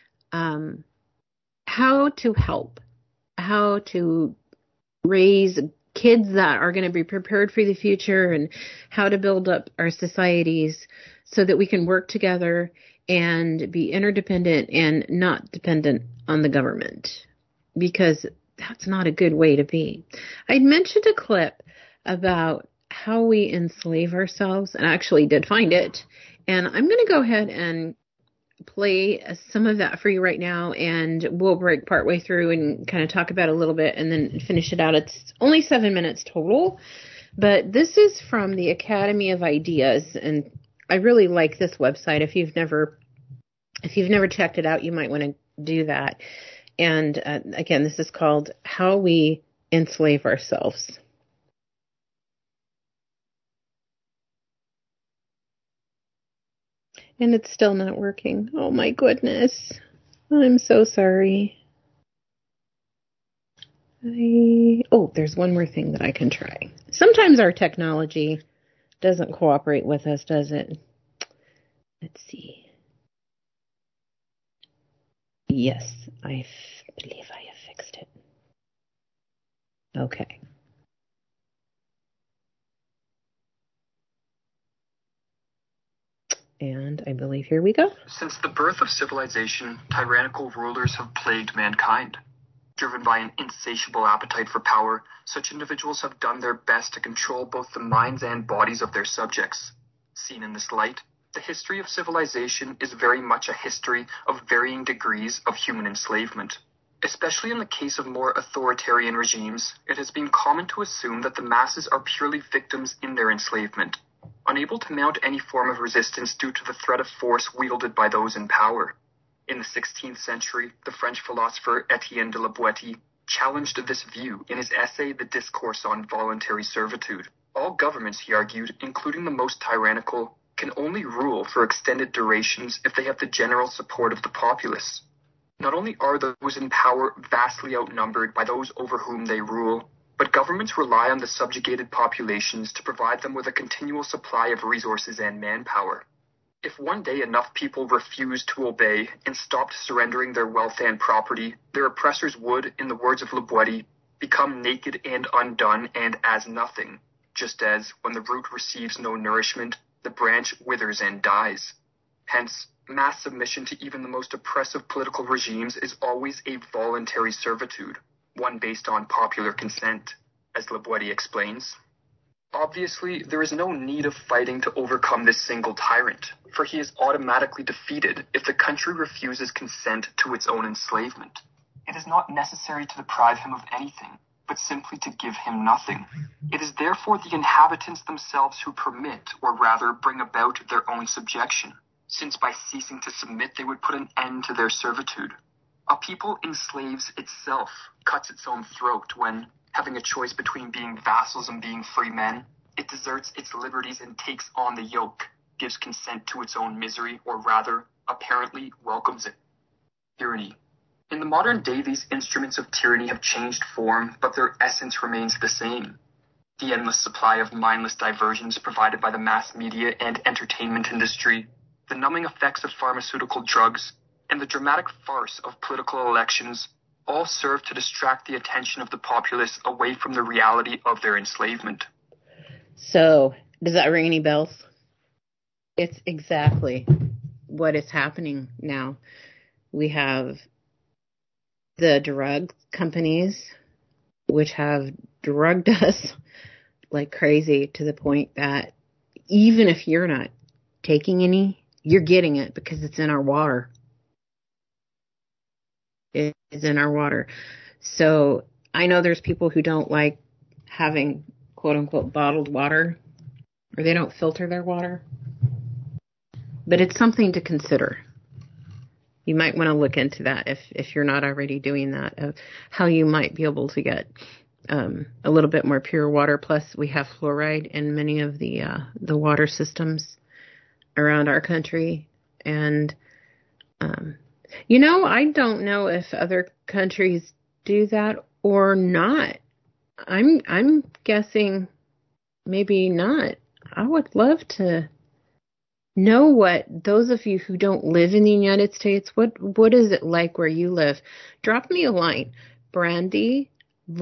how to help, how to raise kids that are going to be prepared for the future, and how to build up our societies so that we can work together and be interdependent and not dependent on the government, because that's not a good way to be. I mentioned a clip about how we enslave ourselves, and I actually did find it, and I'm going to go ahead and play some of that for you right now, and we'll break partway through and kind of talk about it a little bit and then finish it out. It's only 7 minutes total, but this is from the Academy of Ideas, and I really like this website. If you've never checked it out, you might want to do that. And again, this is called How We Enslave Ourselves. And it's still not working. Oh my goodness. I'm so sorry. There's one more thing that I can try. Sometimes our technology doesn't cooperate with us, does it? Let's see. Yes, I believe I have fixed it. Okay. And I believe here we go. Since the birth of civilization, tyrannical rulers have plagued mankind. Driven by an insatiable appetite for power, such individuals have done their best to control both the minds and bodies of their subjects. Seen in this light, the history of civilization is very much a history of varying degrees of human enslavement. Especially in the case of more authoritarian regimes, it has been common to assume that the masses are purely victims in their enslavement, unable to mount any form of resistance due to the threat of force wielded by those in power. In the 16th century, the French philosopher Etienne de la Boétie challenged this view in his essay The Discourse on Voluntary Servitude. All governments, he argued, including the most tyrannical, can only rule for extended durations if they have the general support of the populace. Not only are those in power vastly outnumbered by those over whom they rule, but governments rely on the subjugated populations to provide them with a continual supply of resources and manpower. If one day enough people refused to obey and stopped surrendering their wealth and property, their oppressors would, in the words of La Boétie, become naked and undone and as nothing, just as, when the root receives no nourishment, the branch withers and dies. Hence, mass submission to even the most oppressive political regimes is always a voluntary servitude, one based on popular consent, as La Boétie explains. Obviously, there is no need of fighting to overcome this single tyrant, for he is automatically defeated if the country refuses consent to its own enslavement. It is not necessary to deprive him of anything, but simply to give him nothing. It is therefore the inhabitants themselves who permit, or rather bring about, their own subjection, since by ceasing to submit they would put an end to their servitude. A people enslaves itself, cuts its own throat when, having a choice between being vassals and being free men, it deserts its liberties and takes on the yoke, gives consent to its own misery, or rather, apparently welcomes it. Tyranny. In the modern day, these instruments of tyranny have changed form, but their essence remains the same. The endless supply of mindless diversions provided by the mass media and entertainment industry, the numbing effects of pharmaceutical drugs, and the dramatic farce of political elections all serve to distract the attention of the populace away from the reality of their enslavement. So, does that ring any bells? It's exactly what is happening now. We have the drug companies, which have drugged us like crazy to the point that even if you're not taking any, you're getting it because it's in our water. It is in our water. So I know there's people who don't like having quote unquote bottled water, or they don't filter their water. But it's something to consider. You might want to look into that if you're not already doing that, of how you might be able to get a little bit more pure water. Plus, we have fluoride in many of the water systems around our country. And, I don't know if other countries do that or not. I'm guessing maybe not. I would love to know what those of you who don't live in the United States, what is it like where you live? Drop me a line, Brandy,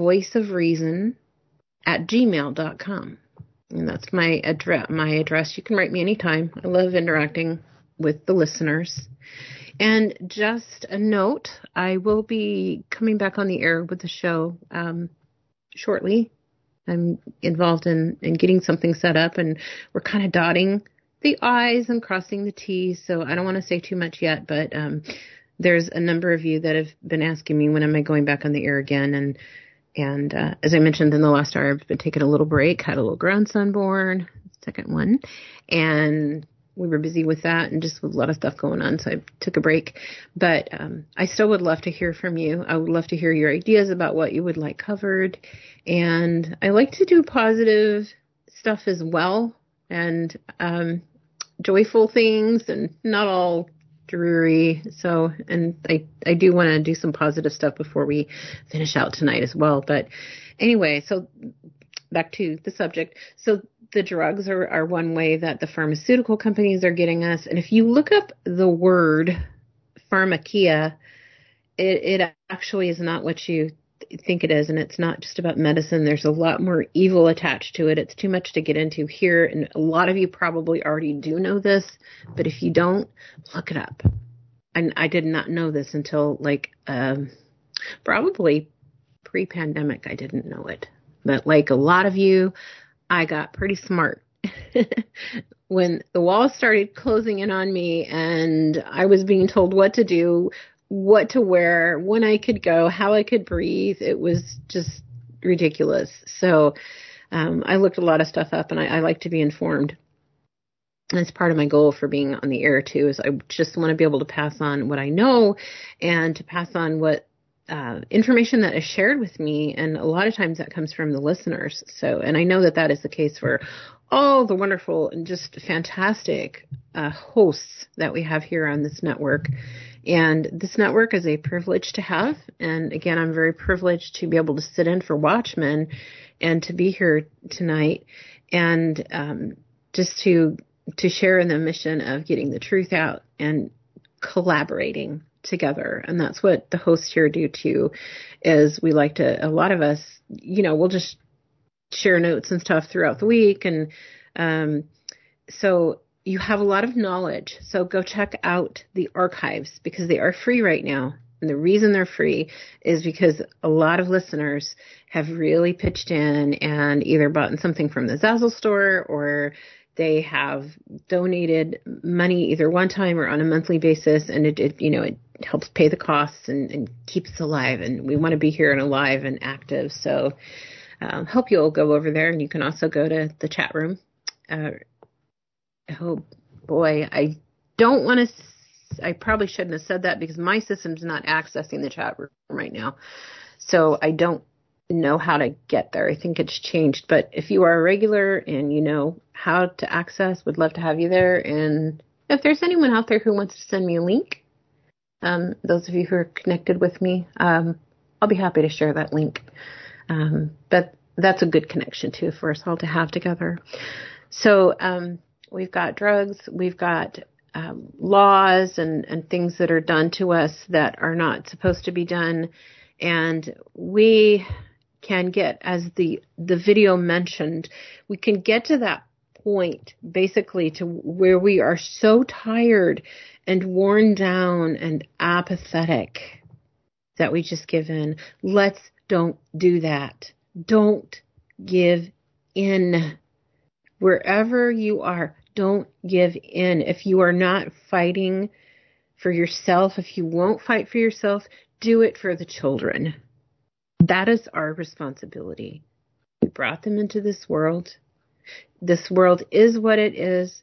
voiceofreason@gmail.com. And that's my address. You can write me anytime. I love interacting with the listeners. And just a note, I will be coming back on the air with the show shortly. I'm involved in getting something set up, and we're kind of dotting the I's and crossing the T's, so I don't want to say too much yet, but there's a number of you that have been asking me when am I going back on the air again, and as I mentioned in the last hour, I've been taking a little break, had a little grandson born, second one, and we were busy with that and just with a lot of stuff going on, so I took a break. But I still would love to hear from you. I would love to hear your ideas about what you would like covered. And I like to do positive stuff as well, and joyful things, and not all dreary. So, and I do want to do some positive stuff before we finish out tonight as well. But anyway, so back to the subject. So the drugs are one way that the pharmaceutical companies are getting us. And if you look up the word pharmakia, it actually is not what you think it is. And it's not just about medicine. There's a lot more evil attached to it. It's too much to get into here. And a lot of you probably already do know this, but if you don't, look it up. And I did not know this until probably pre-pandemic. I didn't know it. But like a lot of you, I got pretty smart when the walls started closing in on me and I was being told what to do, what to wear, when I could go, how I could breathe. It was just ridiculous. So I looked a lot of stuff up, and I like to be informed. And that's part of my goal for being on the air, too, is I just want to be able to pass on what I know and to pass on what information that is shared with me. And a lot of times that comes from the listeners. So, and I know that that is the case for all the wonderful and just fantastic hosts that we have here on this network. And this network is a privilege to have. And again, I'm very privileged to be able to sit in for Watchmen and to be here tonight and just to share in the mission of getting the truth out and collaborating together. And that's what the hosts here do too, is we like to, a lot of us, we'll just share notes and stuff throughout the week. And so you have a lot of knowledge. So go check out the archives because they are free right now. And the reason they're free is because a lot of listeners have really pitched in and either bought something from the Zazzle store or they have donated money either one time or on a monthly basis, and it helps pay the costs and keeps us alive. And we want to be here and alive and active. So hope you'll go over there, and you can also go to the chat room. Oh boy, I don't want to. I probably shouldn't have said that because my system's not accessing the chat room right now, so I don't know how to get there. I think it's changed, but if you are a regular and you know how to access, would love to have you there. And if there's anyone out there who wants to send me a link, those of you who are connected with me, I'll be happy to share that link. But that's a good connection too for us all to have together. So we've got drugs, we've got laws and things that are done to us that are not supposed to be done, and we can get, as the video mentioned, we can get to that point basically to where we are so tired and worn down and apathetic that we just give in. Don't do that. Don't give in. Wherever you are, don't give in. If you are not fighting for yourself, if you won't fight for yourself, do it for the children. That is our responsibility. We brought them into this world. This world is what it is.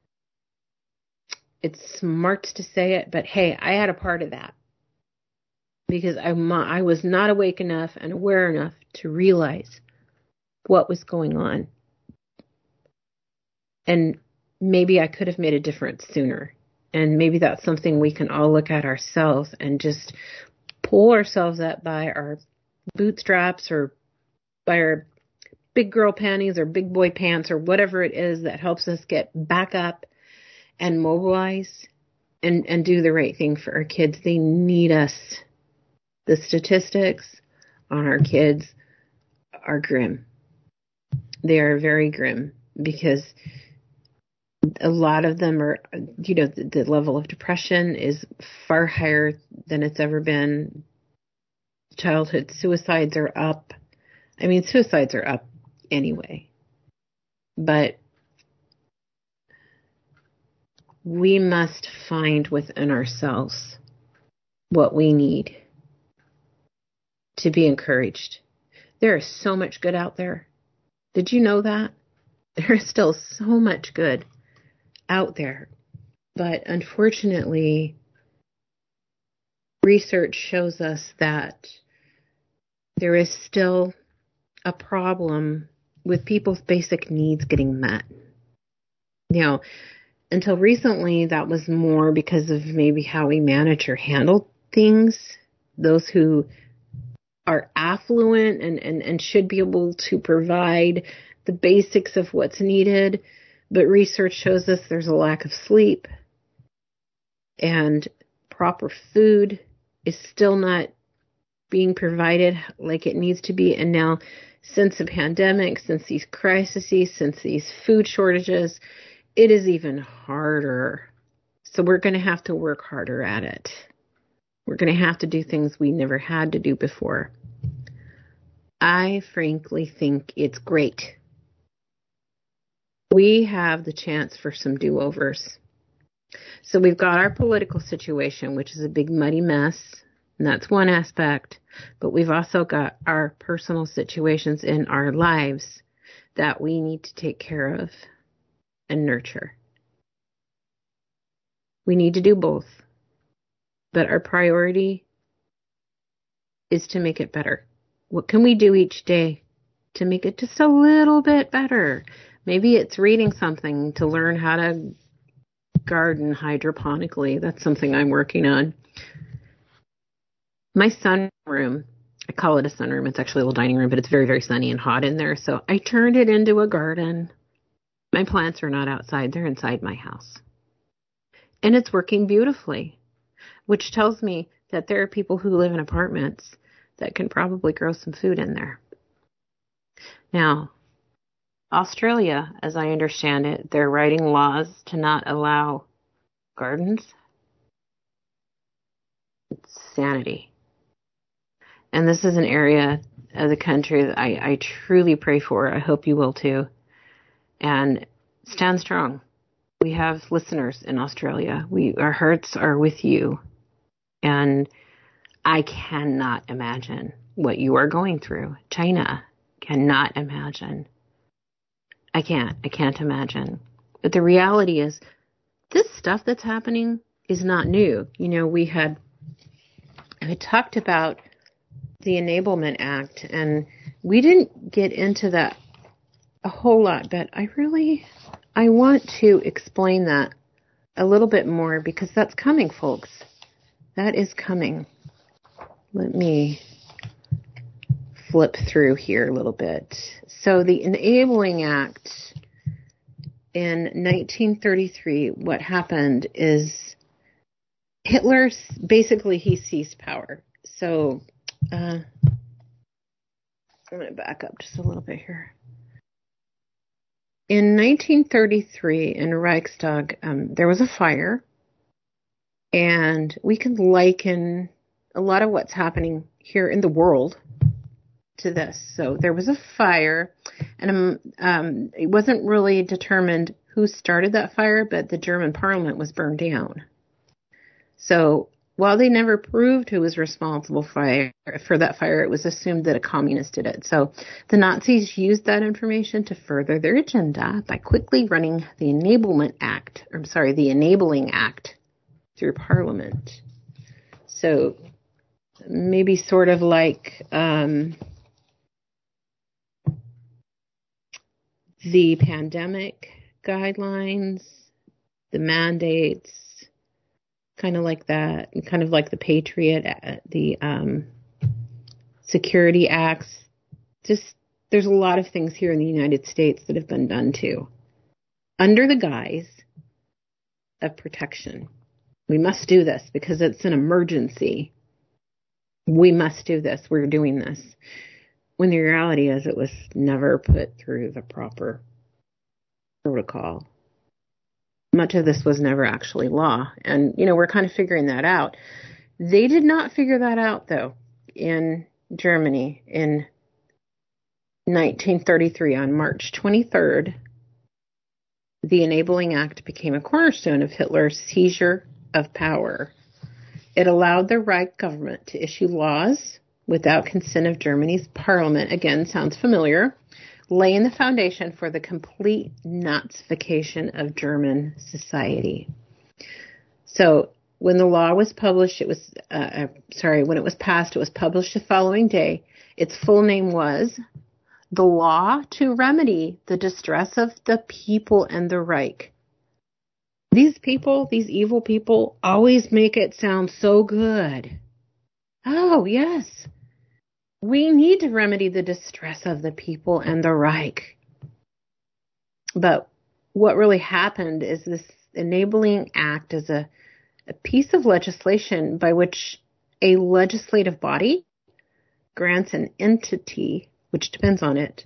It's smart to say it, but hey, I had a part of that because I was not awake enough and aware enough to realize what was going on. And maybe I could have made a difference sooner. And maybe that's something we can all look at ourselves and just pull ourselves up by our bootstraps or by our big girl panties or big boy pants or whatever it is that helps us get back up and mobilize and do the right thing for our kids. They need us. The statistics on our kids are grim. They are very grim because a lot of them are, the level of depression is far higher than it's ever been. Childhood suicides are up. I mean, suicides are up anyway. But we must find within ourselves what we need to be encouraged. There is so much good out there. Did you know that? There is still so much good out there. But unfortunately, research shows us that there is still a problem with people's basic needs getting met. Until recently, that was more because of maybe how we manage or handle things. Those who are affluent and should be able to provide the basics of what's needed. But research shows us there's a lack of sleep and proper food is still not being provided like it needs to be. And now, since the pandemic, since these crises, since these food shortages, it is even harder. So we're going to have to work harder at it. We're going to have to do things we never had to do before. I frankly think it's great. We have the chance for some do-overs. So we've got our political situation, which is a big muddy mess, and that's one aspect. But we've also got our personal situations in our lives that we need to take care of and nurture. We need to do both. But our priority is to make it better. What can we do each day to make it just a little bit better? Maybe it's reading something to learn how to garden hydroponically. That's something I'm working on. My sunroom, I call it a sunroom. It's actually a little dining room, but it's very, very sunny and hot in there. So I turned it into a garden. My plants are not outside. They're inside my house. And it's working beautifully, which tells me that there are people who live in apartments that can probably grow some food in there. Now, Australia, as I understand it, they're writing laws to not allow gardens. It's sanity. And this is an area of the country that I truly pray for. I hope you will too. And stand strong. We have listeners in Australia. Our hearts are with you. And I cannot imagine what you are going through. China cannot imagine. I can't imagine. But the reality is, this stuff that's happening is not new. You know, I talked about the Enablement Act, and we didn't get into that a whole lot, but I want to explain that a little bit more, because that's coming, folks. That is coming. Let me flip through here a little bit. So the Enabling Act in 1933, what happened is Hitler, basically he seized power. So I'm going to back up just a little bit here. In 1933 in Reichstag, there was a fire, and we can liken a lot of what's happening here in the world to this. So there was a fire, and it wasn't really determined who started that fire, but the German parliament was burned down. So while they never proved who was responsible for that fire, it was assumed that a communist did it. So the Nazis used that information to further their agenda by quickly running the Enabling Act through Parliament. So maybe sort of like the pandemic guidelines, the mandates, kind of like that, and kind of like the Patriot, the Security Acts. Just, there's a lot of things here in the United States that have been done too, under the guise of protection. We must do this because it's an emergency. We must do this. We're doing this. When the reality is, it was never put through the proper protocol. Much of this was never actually law. And, you know, we're kind of figuring that out. They did not figure that out, though, in Germany in 1933. On March 23rd, the Enabling Act became a cornerstone of Hitler's seizure of power. It allowed the Reich government to issue laws without consent of Germany's parliament. Again, sounds familiar. Laying the foundation for the complete Nazification of German society. So when the law was published, when it was passed, it was published the following day. Its full name was The Law to Remedy the Distress of the People and the Reich. These people, these evil people, always make it sound so good. Oh, yes. We need to remedy the distress of the people and the Reich. But what really happened is this Enabling Act is a piece of legislation by which a legislative body grants an entity, which depends on it,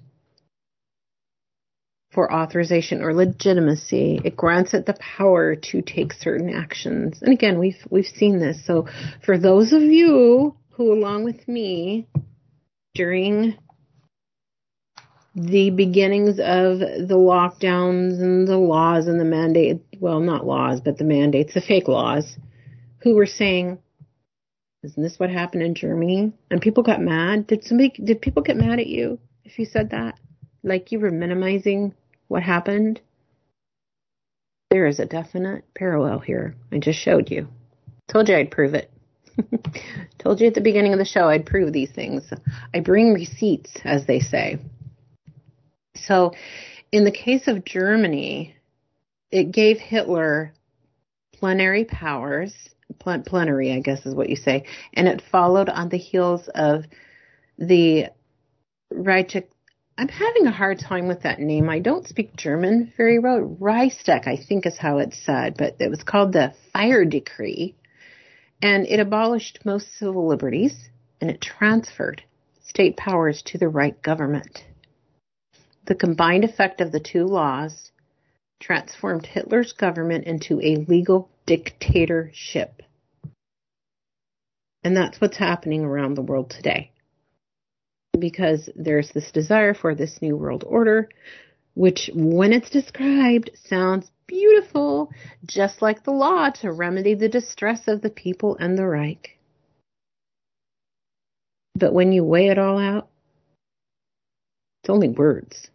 for authorization or legitimacy. It grants it the power to take certain actions. And again, we've seen this. So for those of you who, along with me, during the beginnings of the lockdowns and the laws and the mandate, well, not laws, but the mandates, the fake laws, who were saying, isn't this what happened in Germany? And people got mad. Did people get mad at you if you said that? Like you were minimizing what happened? There is a definite parallel here. I just showed you. Told you I'd prove it. Told you at the beginning of the show I'd prove these things. I bring receipts, as they say. So, in the case of Germany, it gave Hitler plenary powers, plenary, I guess is what you say, and it followed on the heels of the Reich. I'm having a hard time with that name. I don't speak German very well. Reichstag, I think is how it's said, but it was called the Fire Decree, and it abolished most civil liberties, and it transferred state powers to the Reich government. The combined effect of the two laws transformed Hitler's government into a legal dictatorship. And that's what's happening around the world today. Because there's this desire for this new world order, which, when it's described, sounds beautiful, just like the law to remedy the distress of the people and the Reich. But when you weigh it all out, it's only words.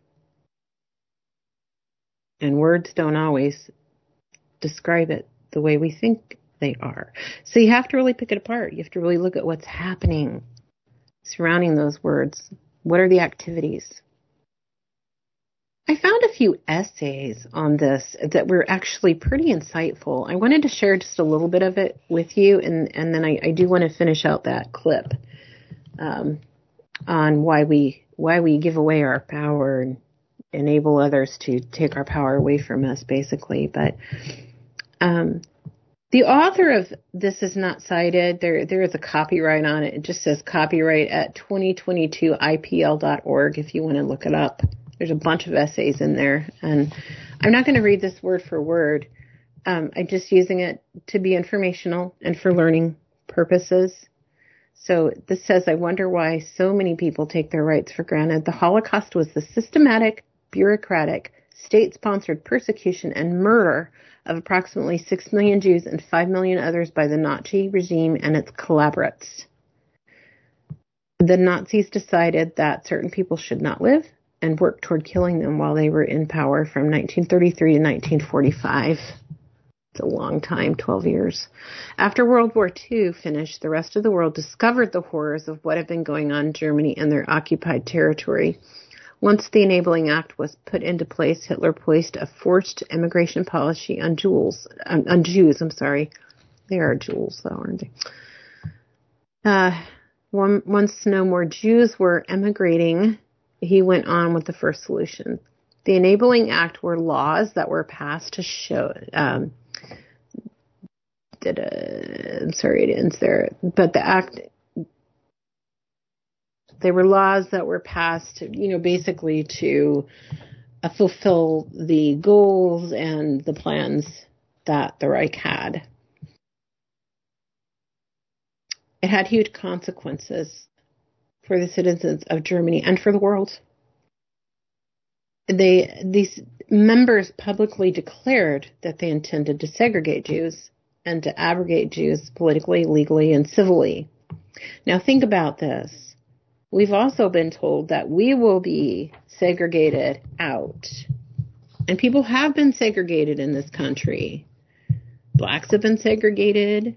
And words don't always describe it the way we think they are. So you have to really pick it apart. You have to really look at what's happening surrounding those words. What are the activities? I found a few essays on this that were actually pretty insightful. I wanted to share just a little bit of it with you, and then I do want to finish out that clip on why we give away our power and enable others to take our power away from us, basically. But the author of this is not cited. There is a copyright on it. It just says copyright at 2022ipl.org if you want to look it up. There's a bunch of essays in there, and I'm not going to read this word for word. I'm just using it to be informational and for learning purposes. So this says, I wonder why so many people take their rights for granted. The Holocaust was the systematic, bureaucratic, state-sponsored persecution and murder of approximately 6 million Jews and 5 million others by the Nazi regime and its collaborates. The Nazis decided that certain people should not live and worked toward killing them while they were in power from 1933 to 1945. It's a long time, 12 years. After World War II finished, the rest of the world discovered the horrors of what had been going on in Germany and their occupied territory. Once the Enabling Act was put into place, Hitler placed a forced immigration policy on Jews. They are Jews, though, aren't they? Once no more Jews were emigrating, he went on with the first solution. The Enabling Act were laws that were passed to show... I'm sorry, it ends there. But the act... They were laws that were passed, basically to fulfill the goals and the plans that the Reich had. It had huge consequences for the citizens of Germany and for the world. These members publicly declared that they intended to segregate Jews and to abrogate Jews politically, legally, and civilly. Now think about this. We've also been told that we will be segregated out. And people have been segregated in this country. Blacks have been segregated.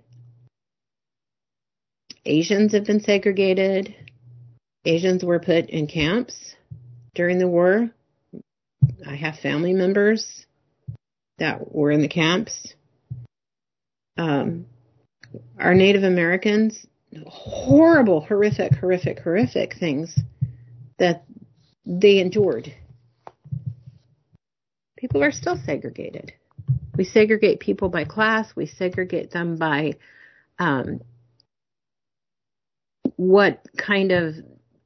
Asians have been segregated. Asians were put in camps during the war. I have family members that were in the camps. Our Native Americans, horrible, horrific things that they endured. People are still segregated. We segregate people by class. We segregate them by what kind of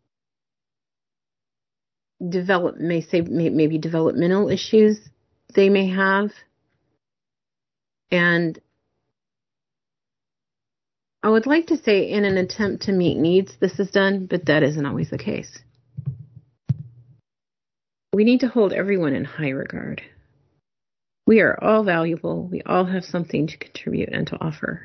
maybe developmental issues they may have. And I would like to say in an attempt to meet needs, this is done, but that isn't always the case. We need to hold everyone in high regard. We are all valuable. We all have something to contribute and to offer.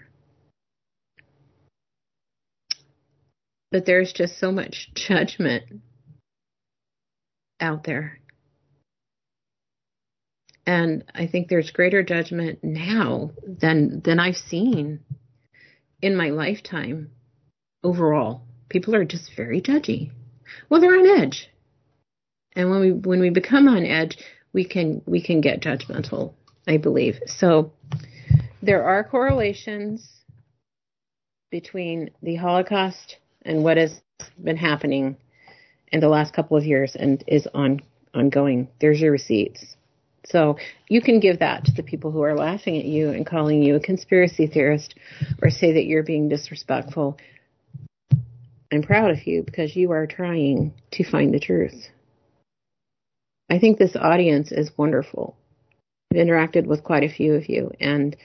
But there's just so much judgment out there. And I think there's greater judgment now than I've seen in my lifetime overall. People are just very judgy. Well, they're on edge. And when we become on edge, we can get judgmental, I believe. So there are correlations between the Holocaust and what has been happening in the last couple of years and is ongoing. There's your receipts. So you can give that to the people who are laughing at you and calling you a conspiracy theorist or say that you're being disrespectful. I'm proud of you because you are trying to find the truth. I think this audience is wonderful. I've interacted with quite a few of you and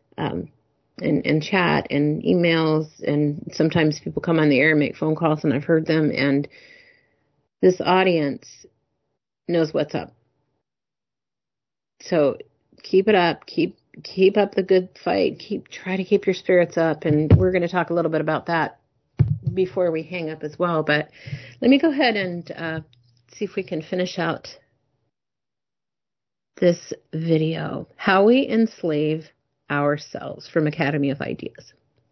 chat and emails, and sometimes people come on the air and make phone calls, and I've heard them, and this audience knows what's up. So keep it up. Keep up the good fight. Try to keep your spirits up, and we're going to talk a little bit about that before we hang up as well. But let me go ahead and see if we can finish out this video. How we enslave ourselves, from Academy of Ideas.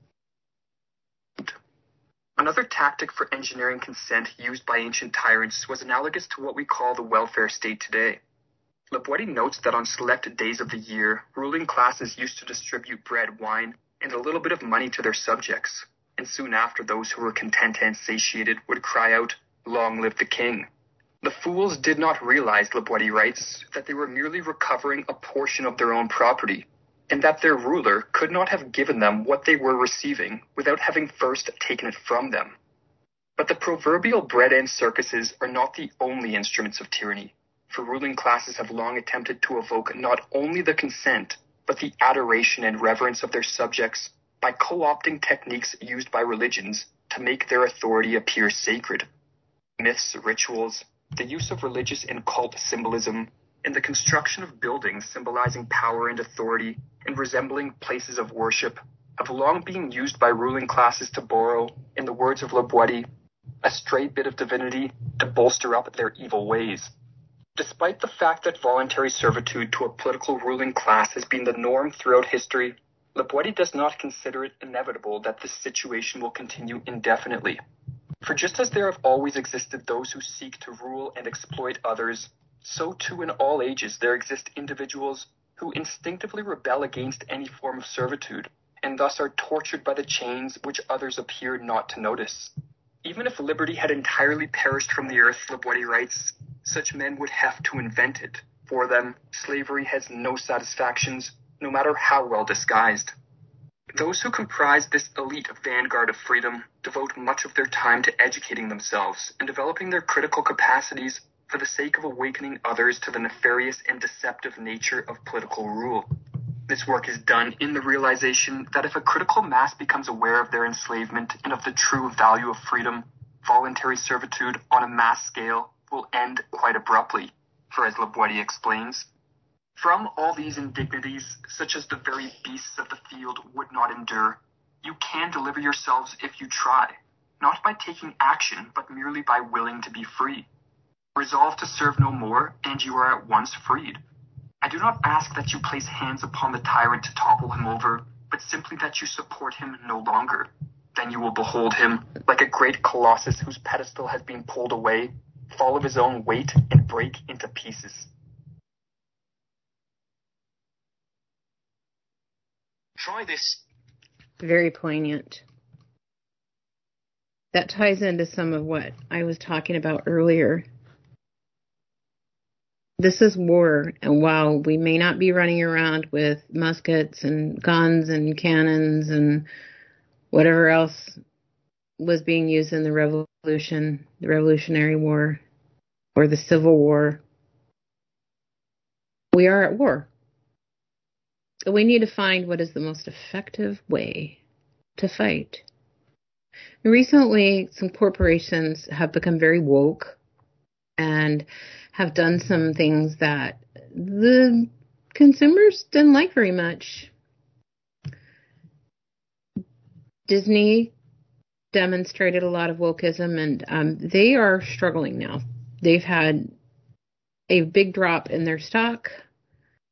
Another tactic for engineering consent used by ancient tyrants was analogous to what we call the welfare state today. Labwadi notes that on select days of the year, ruling classes used to distribute bread, wine, and a little bit of money to their subjects, and soon after those who were content and satiated would cry out, "Long live the king." The fools did not realize, Labwadi writes, that they were merely recovering a portion of their own property, and that their ruler could not have given them what they were receiving without having first taken it from them. But the proverbial bread and circuses are not the only instruments of tyranny, for ruling classes have long attempted to evoke not only the consent, but the adoration and reverence of their subjects by co-opting techniques used by religions to make their authority appear sacred. Myths, rituals, the use of religious and cult symbolism, and the construction of buildings symbolizing power and authority and resembling places of worship have long been used by ruling classes to borrow, in the words of Labwadi, a stray bit of divinity to bolster up their evil ways. Despite the fact that voluntary servitude to a political ruling class has been the norm throughout history, Labwadi does not consider it inevitable that this situation will continue indefinitely. For just as there have always existed those who seek to rule and exploit others, so too in all ages there exist individuals who instinctively rebel against any form of servitude, and thus are tortured by the chains which others appear not to notice. Even if liberty had entirely perished from the earth, Labwadi writes, such men would have to invent it. For them, slavery has no satisfactions, no matter how well disguised. Those who comprise this elite vanguard of freedom devote much of their time to educating themselves and developing their critical capacities for the sake of awakening others to the nefarious and deceptive nature of political rule. This work is done in the realization that if a critical mass becomes aware of their enslavement and of the true value of freedom, voluntary servitude on a mass scale will end quite abruptly. For as Labwadi explains, from all these indignities, such as the very beasts of the field would not endure, you can deliver yourselves if you try, not by taking action, but merely by willing to be free. Resolve to serve no more, and you are at once freed. I do not ask that you place hands upon the tyrant to topple him over, but simply that you support him no longer. Then you will behold him, like a great colossus whose pedestal has been pulled away, fall of his own weight and break into pieces. Try this. Very poignant. That ties into some of what I was talking about earlier. This is war, and while we may not be running around with muskets and guns and cannons and whatever else was being used in the revolution, the Revolutionary War, or the Civil War, we are at war. So we need to find what is the most effective way to fight. Recently, some corporations have become very woke and have done some things that the consumers didn't like very much. Disney demonstrated a lot of wokeism, and they are struggling now. They've had a big drop in their stock.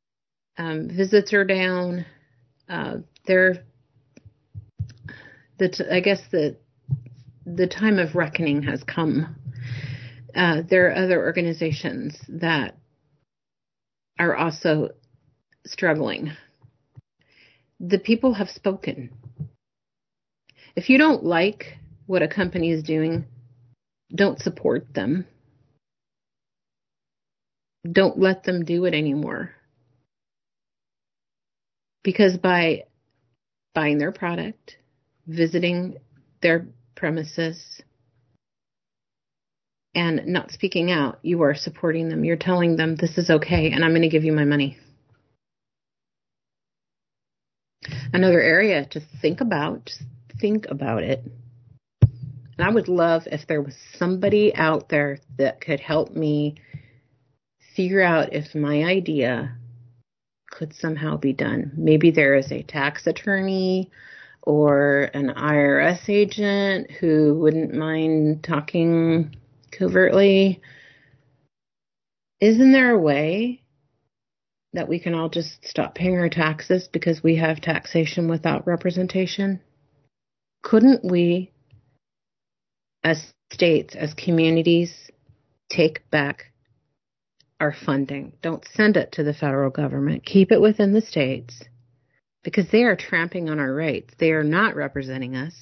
Visits are down. I guess the time of reckoning has come. There are other organizations that are also struggling. The people have spoken. If you don't like what a company is doing, don't support them. Don't let them do it anymore. Because by buying their product, visiting their premises, and not speaking out, you are supporting them. You're telling them this is okay and I'm going to give you my money. Another area to think about it. And I would love if there was somebody out there that could help me figure out if my idea could somehow be done. Maybe there is a tax attorney or an IRS agent who wouldn't mind talking covertly. Isn't there a way that we can all just stop paying our taxes because we have taxation without representation? Couldn't we, as states, as communities, take back our funding? Don't send it to the federal government. Keep it within the states, because they are tramping on our rights. They are not representing us.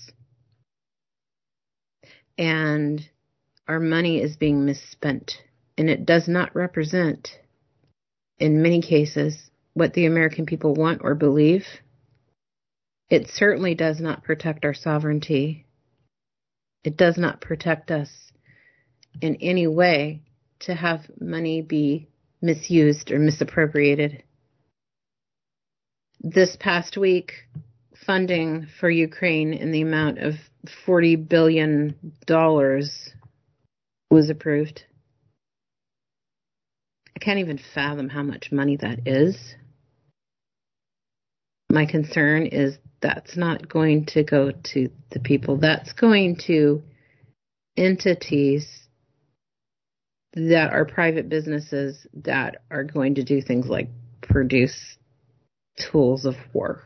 And our money is being misspent. And it does not represent, in many cases, what the American people want or believe. It certainly does not protect our sovereignty. It does not protect us in any way to have money be misused or misappropriated. This past week, funding for Ukraine in the amount of $40 billion was approved. I can't even fathom how much money that is. My concern is that's not going to go to the people. That's going to entities that are private businesses that are going to do things like produce tools of war,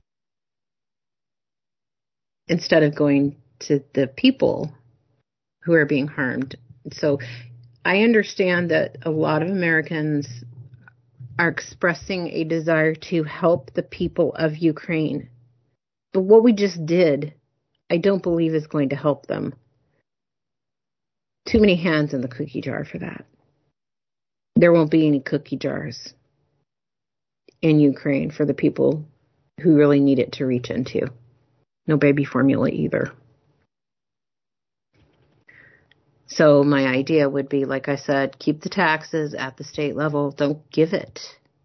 instead of going to the people who are being harmed. So I understand that a lot of Americans are expressing a desire to help the people of Ukraine. But what we just did, I don't believe is going to help them. Too many hands in the cookie jar for that. There won't be any cookie jars in Ukraine for the people who really need it to reach into. No baby formula either. So my idea would be, like I said, keep the taxes at the state level. Don't give it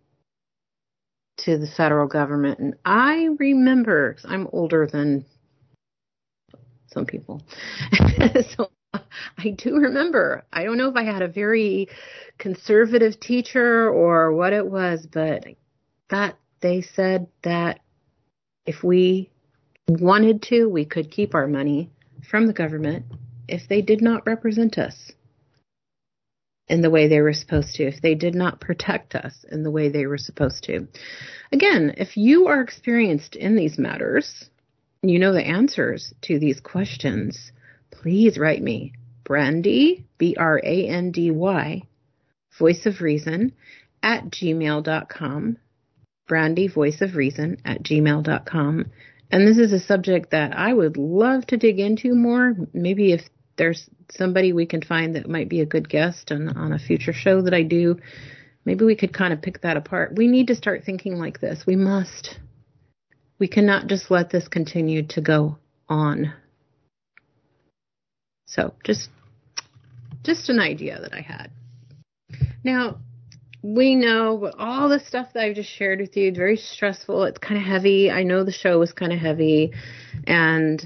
to the federal government. And I remember, 'cause I'm older than some people, so I do remember. I don't know if I had a very conservative teacher or what it was, but that they said that if we wanted to, we could keep our money from the government if they did not represent us in the way they were supposed to, if they did not protect us in the way they were supposed to. Again, if you are experienced in these matters, you know the answers to these questions, please write me. Brandy, Brandy, Voice of Reason at gmail.com. Brandy, Voice of Reason at gmail.com. And this is a subject that I would love to dig into more. Maybe if there's somebody we can find that might be a good guest on a future show that I do, maybe we could kind of pick that apart. We need to start thinking like this. We must. We cannot just let this continue to go on. So just an idea that I had. Now, we know all the stuff that I've just shared with you, it's very stressful. It's kind of heavy. I know the show was kind of heavy. And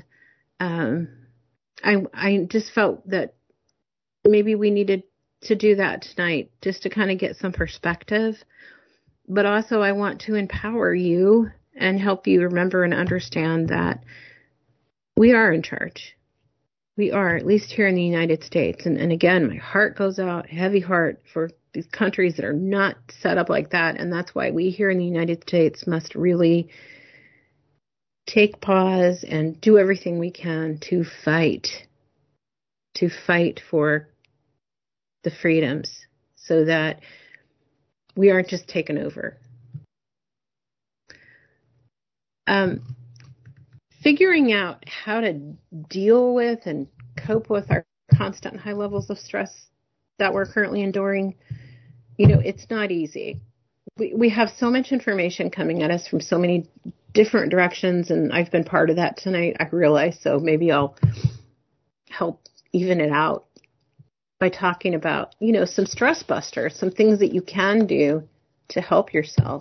I just felt that maybe we needed to do that tonight just to kind of get some perspective. But also I want to empower you and help you remember and understand that we are in charge. We are, at least here in the United States. And again, my heart goes out, heavy heart, for these countries that are not set up like that. And that's why we here in the United States must really take pause and do everything we can to fight for the freedoms so that we aren't just taken over. Figuring out how to deal with and cope with our constant high levels of stress that we're currently enduring, it's not easy. We have so much information coming at us from so many different directions, and I've been part of that tonight, I realize, so maybe I'll help even it out by talking about, some stress busters, some things that you can do to help yourself.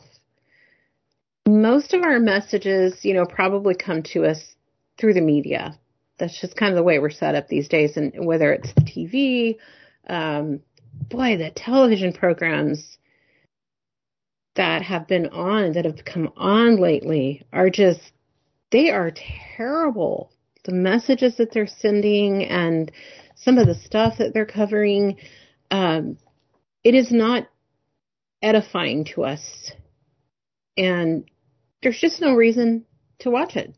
Most of our messages, probably come to us through the media. That's just kind of the way we're set up these days. And whether it's the TV, the television programs that have been on, that have come on lately they are terrible. The messages that they're sending and some of the stuff that they're covering, it is not edifying to us. And there's just no reason to watch it.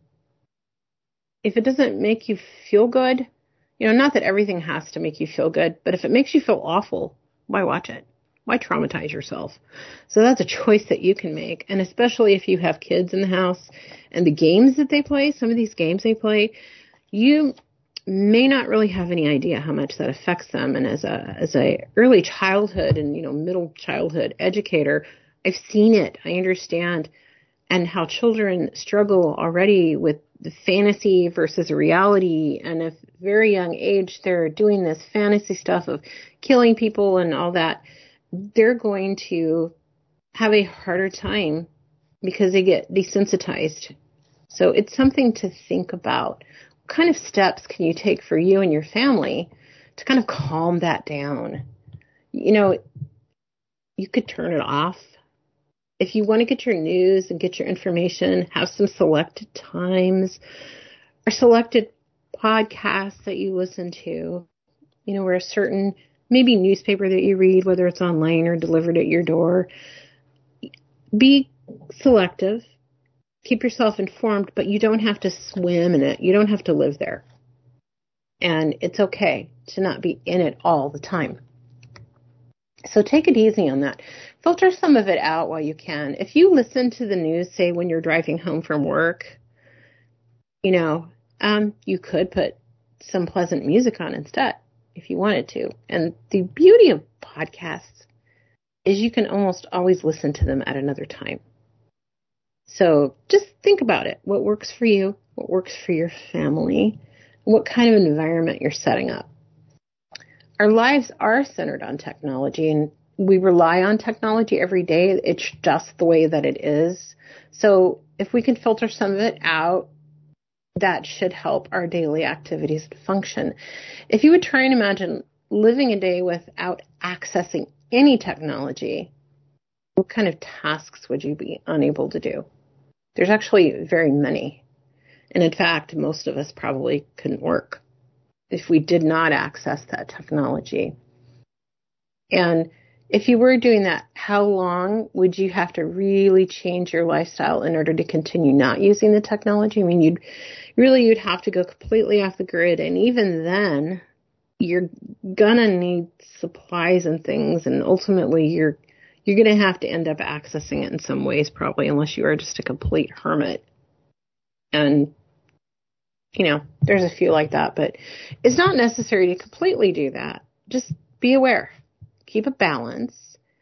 If it doesn't make you feel good, not that everything has to make you feel good, but if it makes you feel awful, why watch it? Why traumatize yourself? So that's a choice that you can make. And especially if you have kids in the house and the games that they play, some of these games they play, you may not really have any idea how much that affects them. And as a early childhood and, middle childhood educator, I've seen it. I understand. And how children struggle already with the fantasy versus reality. And at a very young age, they're doing this fantasy stuff of killing people and all that. They're going to have a harder time because they get desensitized. So it's something to think about. What kind of steps can you take for you and your family to kind of calm that down? You could turn it off. If you want to get your news and get your information, have some selected times or selected podcasts that you listen to, or a certain maybe newspaper that you read, whether it's online or delivered at your door. Be selective. Keep yourself informed, but you don't have to swim in it. You don't have to live there. And it's okay to not be in it all the time. So take it easy on that. Filter some of it out while you can. If you listen to the news, say when you're driving home from work, you could put some pleasant music on instead if you wanted to. And the beauty of podcasts is you can almost always listen to them at another time. So just think about it. What works for you? What works for your family? What kind of environment you're setting up? Our lives are centered on technology, and we rely on technology every day. It's just the way that it is. So if we can filter some of it out, that should help our daily activities to function. If you would try and imagine living a day without accessing any technology, what kind of tasks would you be unable to do? There's actually very many. And in fact, most of us probably couldn't work if we did not access that technology. And if you were doing that, how long would you have to really change your lifestyle in order to continue not using the technology? I mean, you'd have to go completely off the grid. And even then, you're gonna need supplies and things. And ultimately, you're gonna have to end up accessing it in some ways, probably, unless you are just a complete hermit. And there's a few like that, but it's not necessary to completely do that. Just be aware, keep a balance,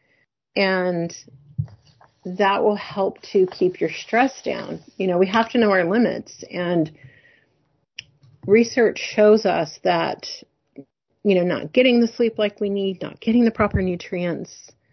and that will help to keep your stress down. We have to know our limits, and research shows us that, not getting the sleep like we need, not getting the proper nutrients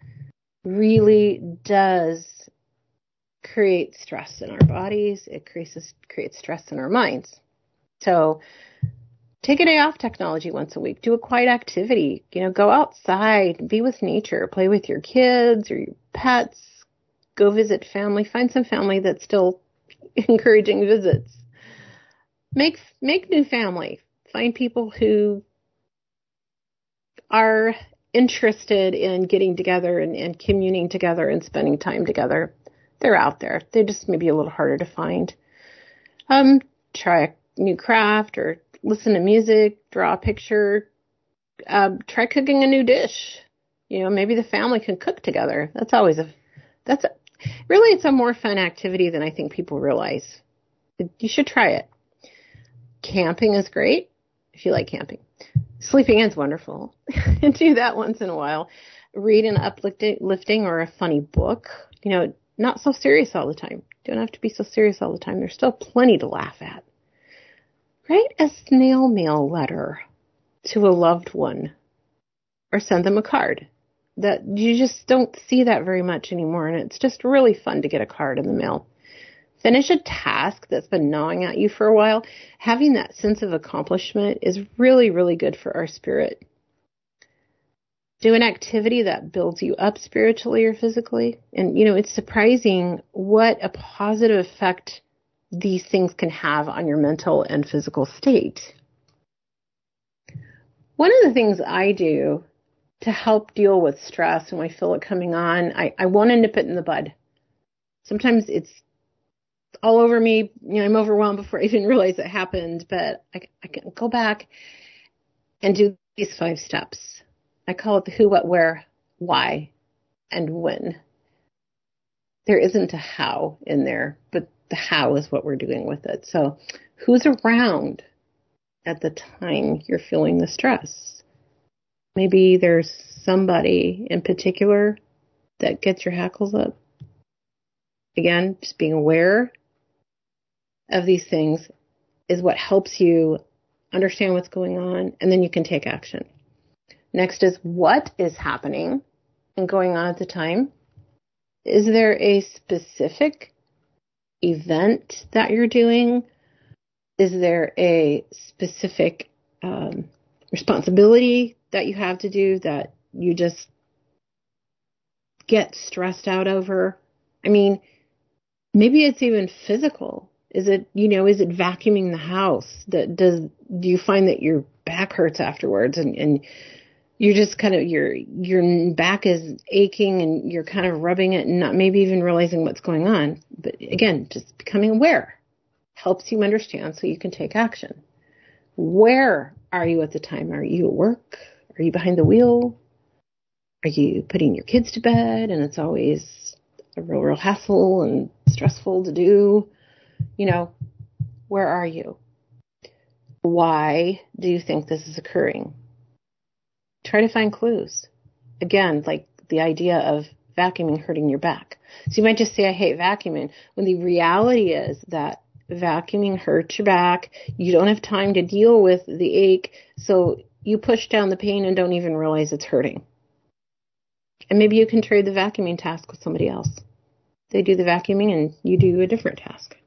really does create stress in our bodies. It creates stress in our minds. So take a day off technology once a week. Do a quiet activity. Go outside, be with nature, play with your kids or your pets. Go visit family. Find some family that's still encouraging visits. Make new family. Find people who are interested in getting together and communing together and spending time together. They're out there. They're just maybe a little harder to find. Try a new craft or listen to music, draw a picture, try cooking a new dish. Maybe the family can cook together. Really, it's a more fun activity than I think people realize. You should try it. Camping is great if you like camping. Sleeping in's wonderful. Do that once in a while. Read an uplifting or a funny book. Not so serious all the time. Don't have to be so serious all the time. There's still plenty to laugh at. Write a snail mail letter to a loved one or send them a card. That you just don't see that very much anymore, and it's just really fun to get a card in the mail. Finish a task that's been gnawing at you for a while. Having that sense of accomplishment is really, really good for our spirit. Do an activity that builds you up spiritually or physically. And, it's surprising what a positive effect these things can have on your mental and physical state. One of the things I do to help deal with stress when I feel it coming on, I want to nip it in the bud. Sometimes it's all over me. I'm overwhelmed before I even realize it happened, but I can go back and do these 5 steps. I call it the who, what, where, why, and when. There isn't a how in there, but the how is what we're doing with it. So who's around at the time you're feeling the stress? Maybe there's somebody in particular that gets your hackles up. Again, just being aware of these things is what helps you understand what's going on, and then you can take action. Next is what is happening and going on at the time. Is there a specific event that you're doing? Is there a specific responsibility that you have to do that you just get stressed out over? I mean, maybe it's even physical. Is it vacuuming the house? Do you find that your back hurts afterwards and you're just kind of, your back is aching and you're kind of rubbing it and not maybe even realizing what's going on. But again, just becoming aware helps you understand so you can take action. Where are you at the time? Are you at work? Are you behind the wheel? Are you putting your kids to bed and it's always a real hassle and stressful to do? Where are you? Why do you think this is occurring? Try to find clues. Again, like the idea of vacuuming hurting your back. So you might just say, I hate vacuuming, when the reality is that vacuuming hurts your back. You don't have time to deal with the ache, so you push down the pain and don't even realize it's hurting. And maybe you can trade the vacuuming task with somebody else. They do the vacuuming and you do a different task.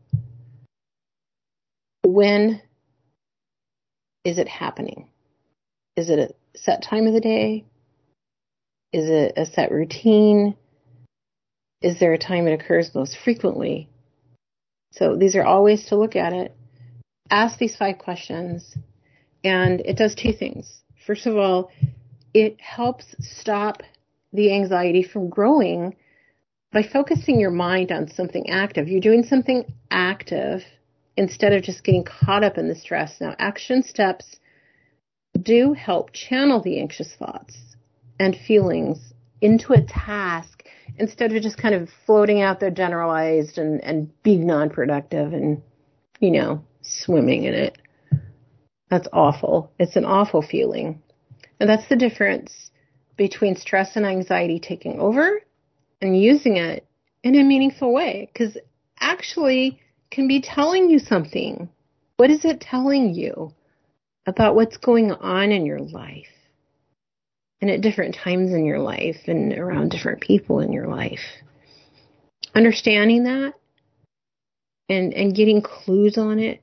When is it happening? Is it a set time of the day? Is it a set routine? Is there a time it occurs most frequently? So these are all ways to look at it. Ask these 5 questions, and it does 2 things. First of all, it helps stop the anxiety from growing by focusing your mind on something active. You're doing something active instead of just getting caught up in the stress. Now, action steps do help channel the anxious thoughts and feelings into a task instead of just kind of floating out there generalized and being non-productive and, swimming in it. That's awful. It's an awful feeling. And that's the difference between stress and anxiety taking over and using it in a meaningful way, because actually can be telling you something. What is it telling you about what's going on in your life and at different times in your life and around different people in your life? Understanding that and getting clues on it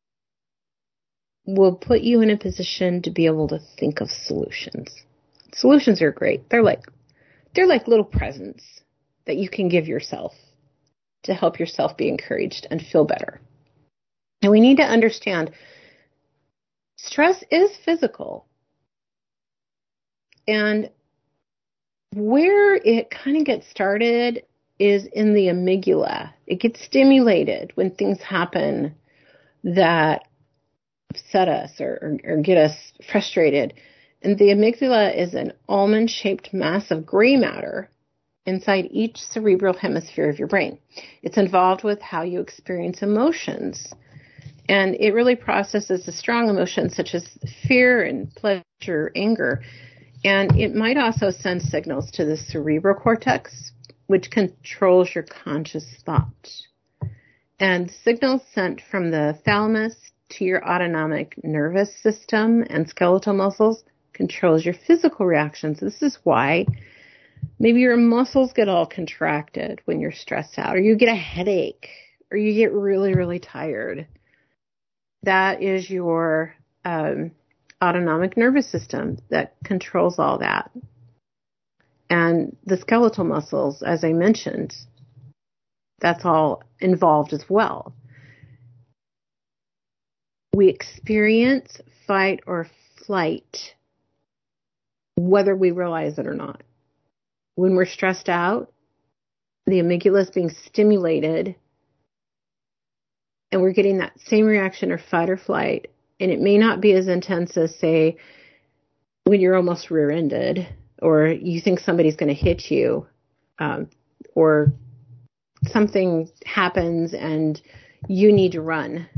will put you in a position to be able to think of solutions. Solutions are great. They're like little presents that you can give yourself to help yourself be encouraged and feel better. And we need to understand stress is physical. And where it kind of gets started is in the amygdala. It gets stimulated when things happen that upset us or get us frustrated. And the amygdala is an almond-shaped mass of gray matter inside each cerebral hemisphere of your brain. It's involved with how you experience emotions. And it really processes the strong emotions such as fear and pleasure, anger. And it might also send signals to the cerebral cortex, which controls your conscious thought. And signals sent from the thalamus to your autonomic nervous system and skeletal muscles controls your physical reactions. This is why maybe your muscles get all contracted when you're stressed out, or you get a headache, or you get really, really tired. That is your autonomic nervous system that controls all that. And the skeletal muscles, as I mentioned, that's all involved as well. We experience fight or flight, whether we realize it or not. When we're stressed out, the amygdala is being stimulated, and we're getting that same reaction of fight or flight. And it may not be as intense as, say, when you're almost rear-ended, or you think somebody's going to hit you, or something happens and you need to run.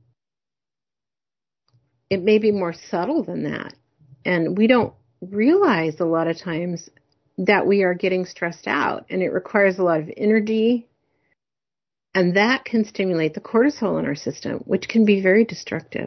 It may be more subtle than that. And we don't realize a lot of times that we are getting stressed out, and it requires a lot of energy. And that can stimulate the cortisol in our system, which can be very destructive.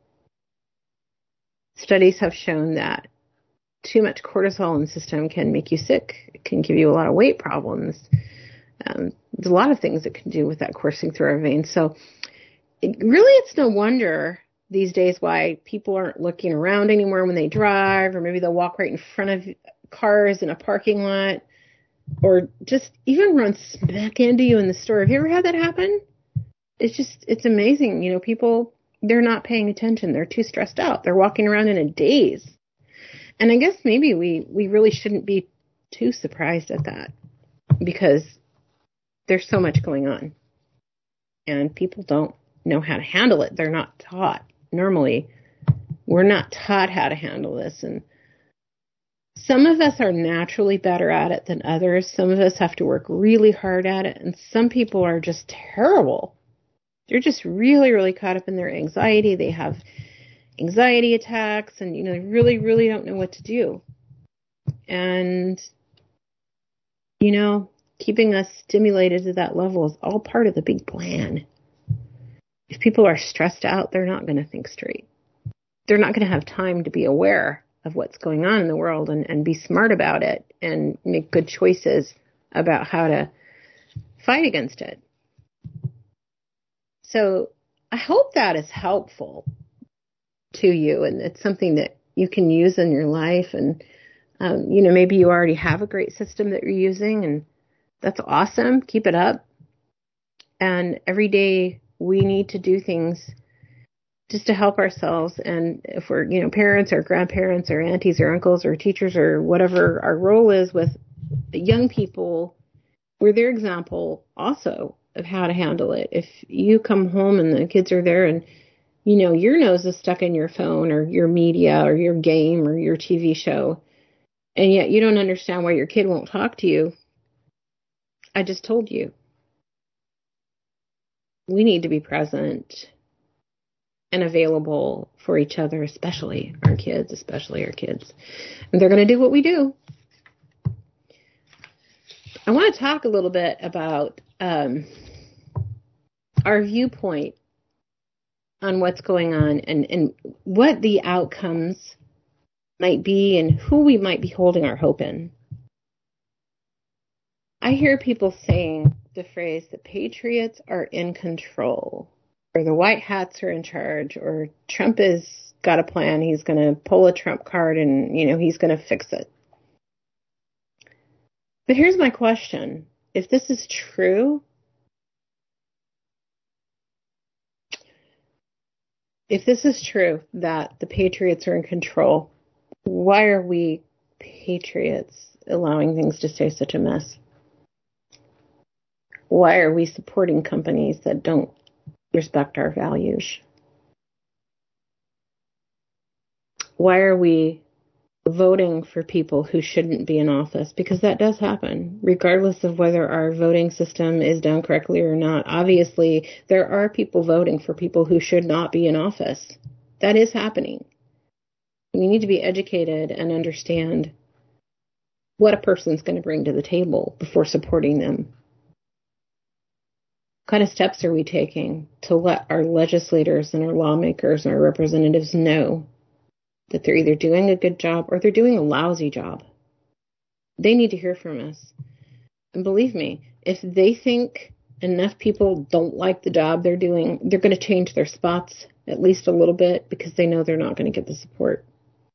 Studies have shown that too much cortisol in the system can make you sick. It can give you a lot of weight problems. There's a lot of things it can do with that coursing through our veins. So it's no wonder these days why people aren't looking around anymore when they drive, or maybe they'll walk right in front of cars in a parking lot, or just even run smack into you in the store. Have you ever had that happen? It's amazing. You know, people, they're not paying attention. They're too stressed out. They're walking around in a daze. And I guess maybe we really shouldn't be too surprised at that, because there's so much going on and people don't know how to handle it. They're not taught. Normally, we're not taught how to handle this. And some of us are naturally better at it than others. Some of us have to work really hard at it. And some people are just terrible. They're just really, really caught up in their anxiety. They have anxiety attacks and, they really, really don't know what to do. And, keeping us stimulated to that level is all part of the big plan. If people are stressed out, they're not going to think straight. They're not going to have time to be aware of what's going on in the world and be smart about it and make good choices about how to fight against it. So I hope that is helpful to you, and it's something that you can use in your life. And, maybe you already have a great system that you're using, and that's awesome. Keep it up. And every day we need to do things just to help ourselves. And if we're, parents or grandparents or aunties or uncles or teachers or whatever our role is with young people, we're their example also of how to handle it. If you come home and the kids are there and, your nose is stuck in your phone or your media or your game or your TV show, and yet you don't understand why your kid won't talk to you, I just told you. We need to be present and available for each other, especially our kids. And they're going to do what we do. I want to talk a little bit about our viewpoint on what's going on and what the outcomes might be and who we might be holding our hope in. I hear people saying the phrase, the patriots are in control, or the white hats are in charge, or Trump has got a plan. He's going to pull a Trump card and, he's going to fix it. But here's my question. If this is true, that the patriots are in control, why are we patriots allowing things to stay such a mess? Why are we supporting companies that don't respect our values? Why are we voting for people who shouldn't be in office? Because that does happen, regardless of whether our voting system is done correctly or not. Obviously, there are people voting for people who should not be in office. That is happening. We need to be educated and understand what a person's going to bring to the table before supporting them. What kind of steps are we taking to let our legislators and our lawmakers and our representatives know that they're either doing a good job or they're doing a lousy job? They need to hear from us. And believe me, if they think enough people don't like the job they're doing, they're going to change their spots at least a little bit because they know they're not going to get the support.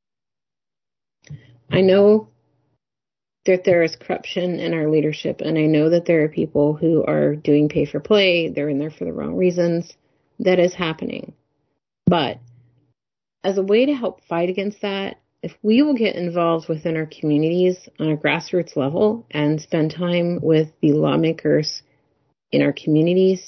I know that there is corruption in our leadership, and I know that there are people who are doing pay for play. They're in there for the wrong reasons. That is happening. But as a way to help fight against that, if we will get involved within our communities on a grassroots level and spend time with the lawmakers in our communities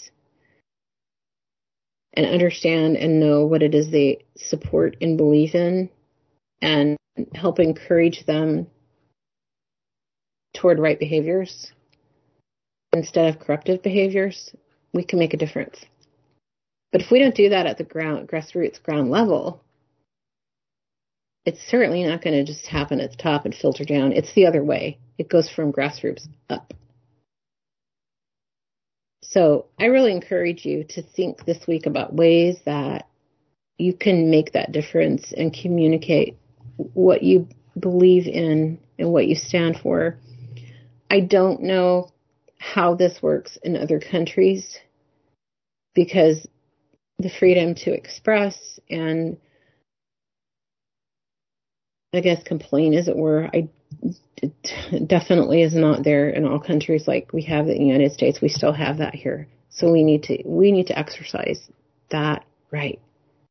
and understand and know what it is they support and believe in and help encourage them toward right behaviors instead of corruptive behaviors, we can make a difference. But if we don't do that at the grassroots ground level, it's certainly not going to just happen at the top and filter down. It's the other way. It goes from grassroots up. So I really encourage you to think this week about ways that you can make that difference and communicate what you believe in and what you stand for. I don't know how this works in other countries because the freedom to express and I guess complain, as it were, it definitely is not there in all countries like we have in the United States. We still have that here. So we need to exercise that right.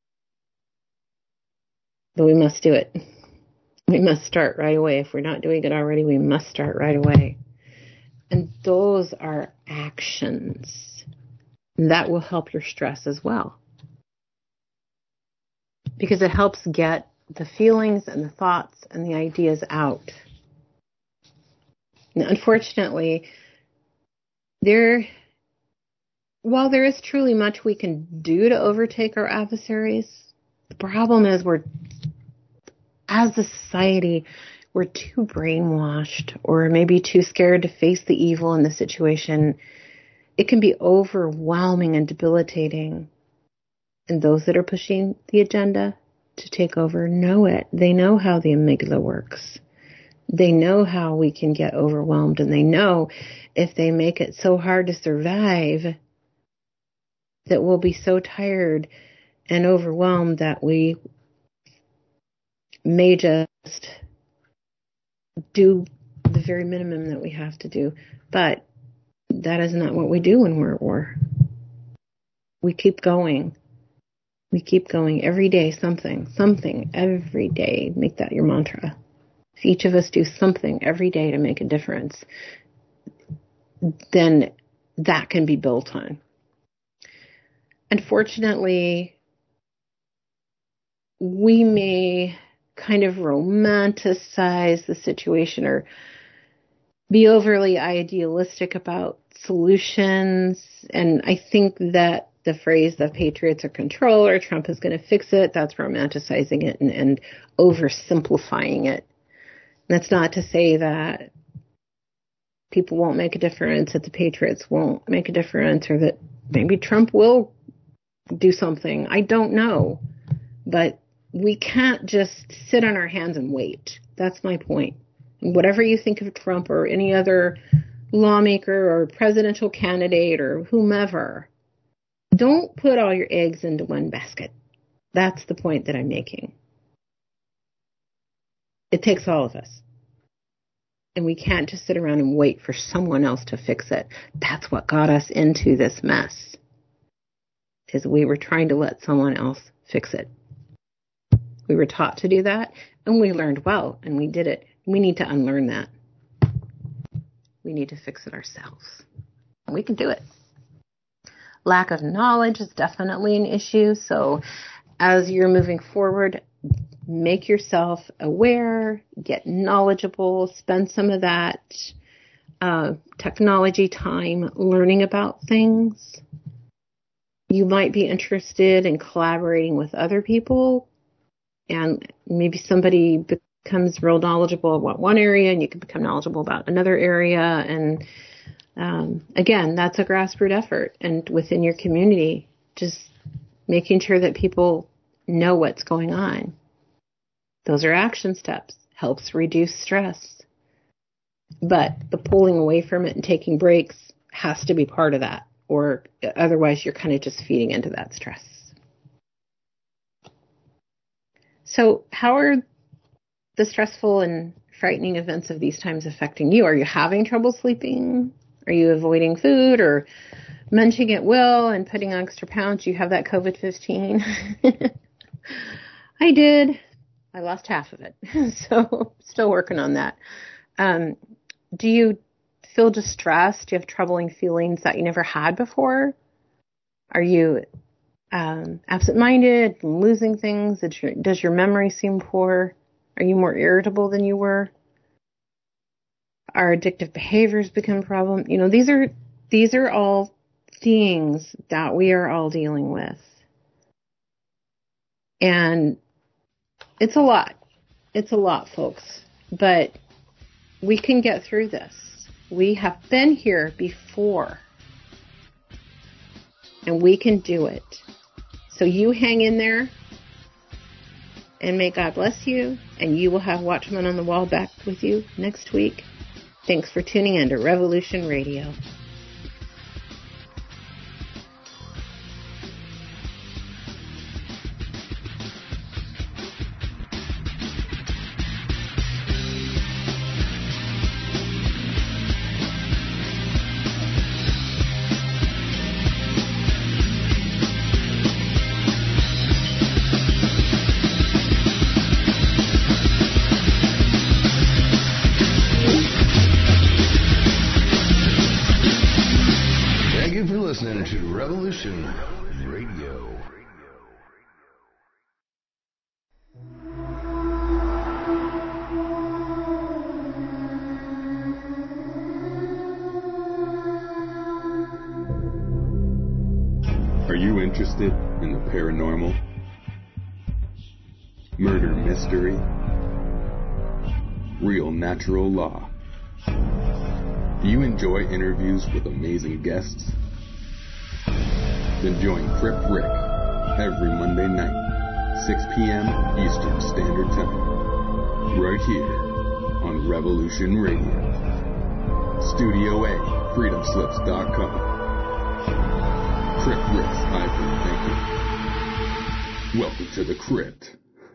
But we must do it. We must start right away. If we're not doing it already, we must start right away. And those are actions. That will help your stress as well. Because it helps get the feelings and the thoughts and the ideas out. Now, unfortunately, while there is truly much we can do to overtake our adversaries, the problem is as a society, we're too brainwashed or maybe too scared to face the evil in the situation. It can be overwhelming and debilitating. And those that are pushing the agenda to take over know it. They know how the amygdala works. They know how we can get overwhelmed, and they know if they make it so hard to survive that we'll be so tired and overwhelmed that we may just do the very minimum that we have to do. But that is not what we do when we're at war. We keep going. We keep going every day, something every day. Make that your mantra. If each of us do something every day to make a difference, then that can be built on. Unfortunately, we may kind of romanticize the situation or be overly idealistic about solutions. And I think that the phrase the patriots are control or Trump is going to fix it, that's romanticizing it and oversimplifying it. And that's not to say that people won't make a difference, that the patriots won't make a difference, or that maybe Trump will do something. I don't know. But we can't just sit on our hands and wait. That's my point. And whatever you think of Trump or any other lawmaker or presidential candidate or whomever, don't put all your eggs into one basket. That's the point that I'm making. It takes all of us. And we can't just sit around and wait for someone else to fix it. That's what got us into this mess, is we were trying to let someone else fix it. We were taught to do that, and we learned well, and we did it. We need to unlearn that. We need to fix it ourselves. And we can do it. Lack of knowledge is definitely an issue. So as you're moving forward, make yourself aware, get knowledgeable, spend some of that technology time learning about things. You might be interested in collaborating with other people, and maybe somebody becomes real knowledgeable about one area and you can become knowledgeable about another area. And again, that's a grassroots effort. And within your community, just making sure that people know what's going on. Those are action steps. Helps reduce stress. But the pulling away from it and taking breaks has to be part of that, or otherwise you're kind of just feeding into that stress. So how are the stressful and frightening events of these times affecting you? Are you having trouble sleeping? Are you avoiding food or munching at will and putting on extra pounds? You have that COVID-15? I did. I lost half of it. So still working on that. Do you feel distressed? Do you have troubling feelings that you never had before? Are you absent-minded, losing things? Does your memory seem poor? Are you more irritable than you were? Are addictive behaviors become a problem? You know, these are all things that we are all dealing with. And it's a lot. It's a lot, folks. But we can get through this. We have been here before. And we can do it. So you hang in there. And may God bless you. And you will have Watchmen on the Wall back with you next week. Thanks for tuning in to Revolution Radio. Interested in the paranormal, murder mystery, real natural law? Do you enjoy interviews with amazing guests? Then join Crip Rick every Monday night, 6 p.m. Eastern Standard Time, right here on Revolution Radio. Studio A, freedomslips.com. Crip Rick's Hyper Thinking. Welcome to the Crypt.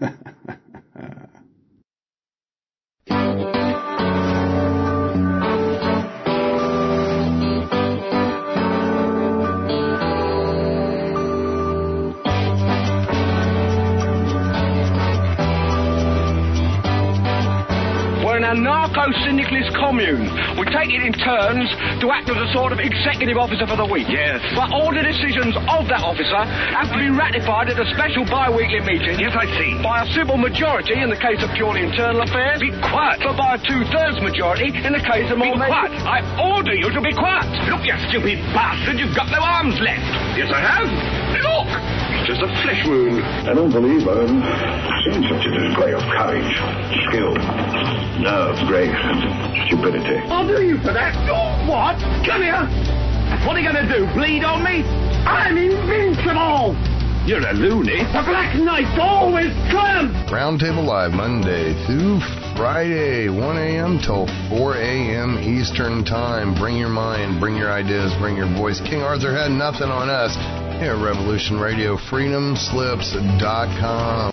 We're in a narco-syndicalist commune. We take it in turns to act as a sort of executive officer for the week. Yes. But all the decisions of that officer have to be ratified at a special bi-weekly meeting. Yes, I see. By a civil majority in the case of purely internal affairs. Be quiet. But by a 2/3 majority in the case of more... Be quiet. I order you to be quiet. Look, you stupid bastard, you've got no arms left. Yes, I have. Look. It's just a flesh wound. I don't believe I've seen such a display of courage, skill, nerve, grace, and stupidity. I'll do you for that. Oh, what? Come here. What are you going to do, bleed on me? I'm invincible. You're a loony. The Black Knight always triumphs. Roundtable Live, Monday through Friday, 1 a.m. till 4 a.m. Eastern Time. Bring your mind, bring your ideas, bring your voice. King Arthur had nothing on us. Here at Revolution Radio, freedomslips.com.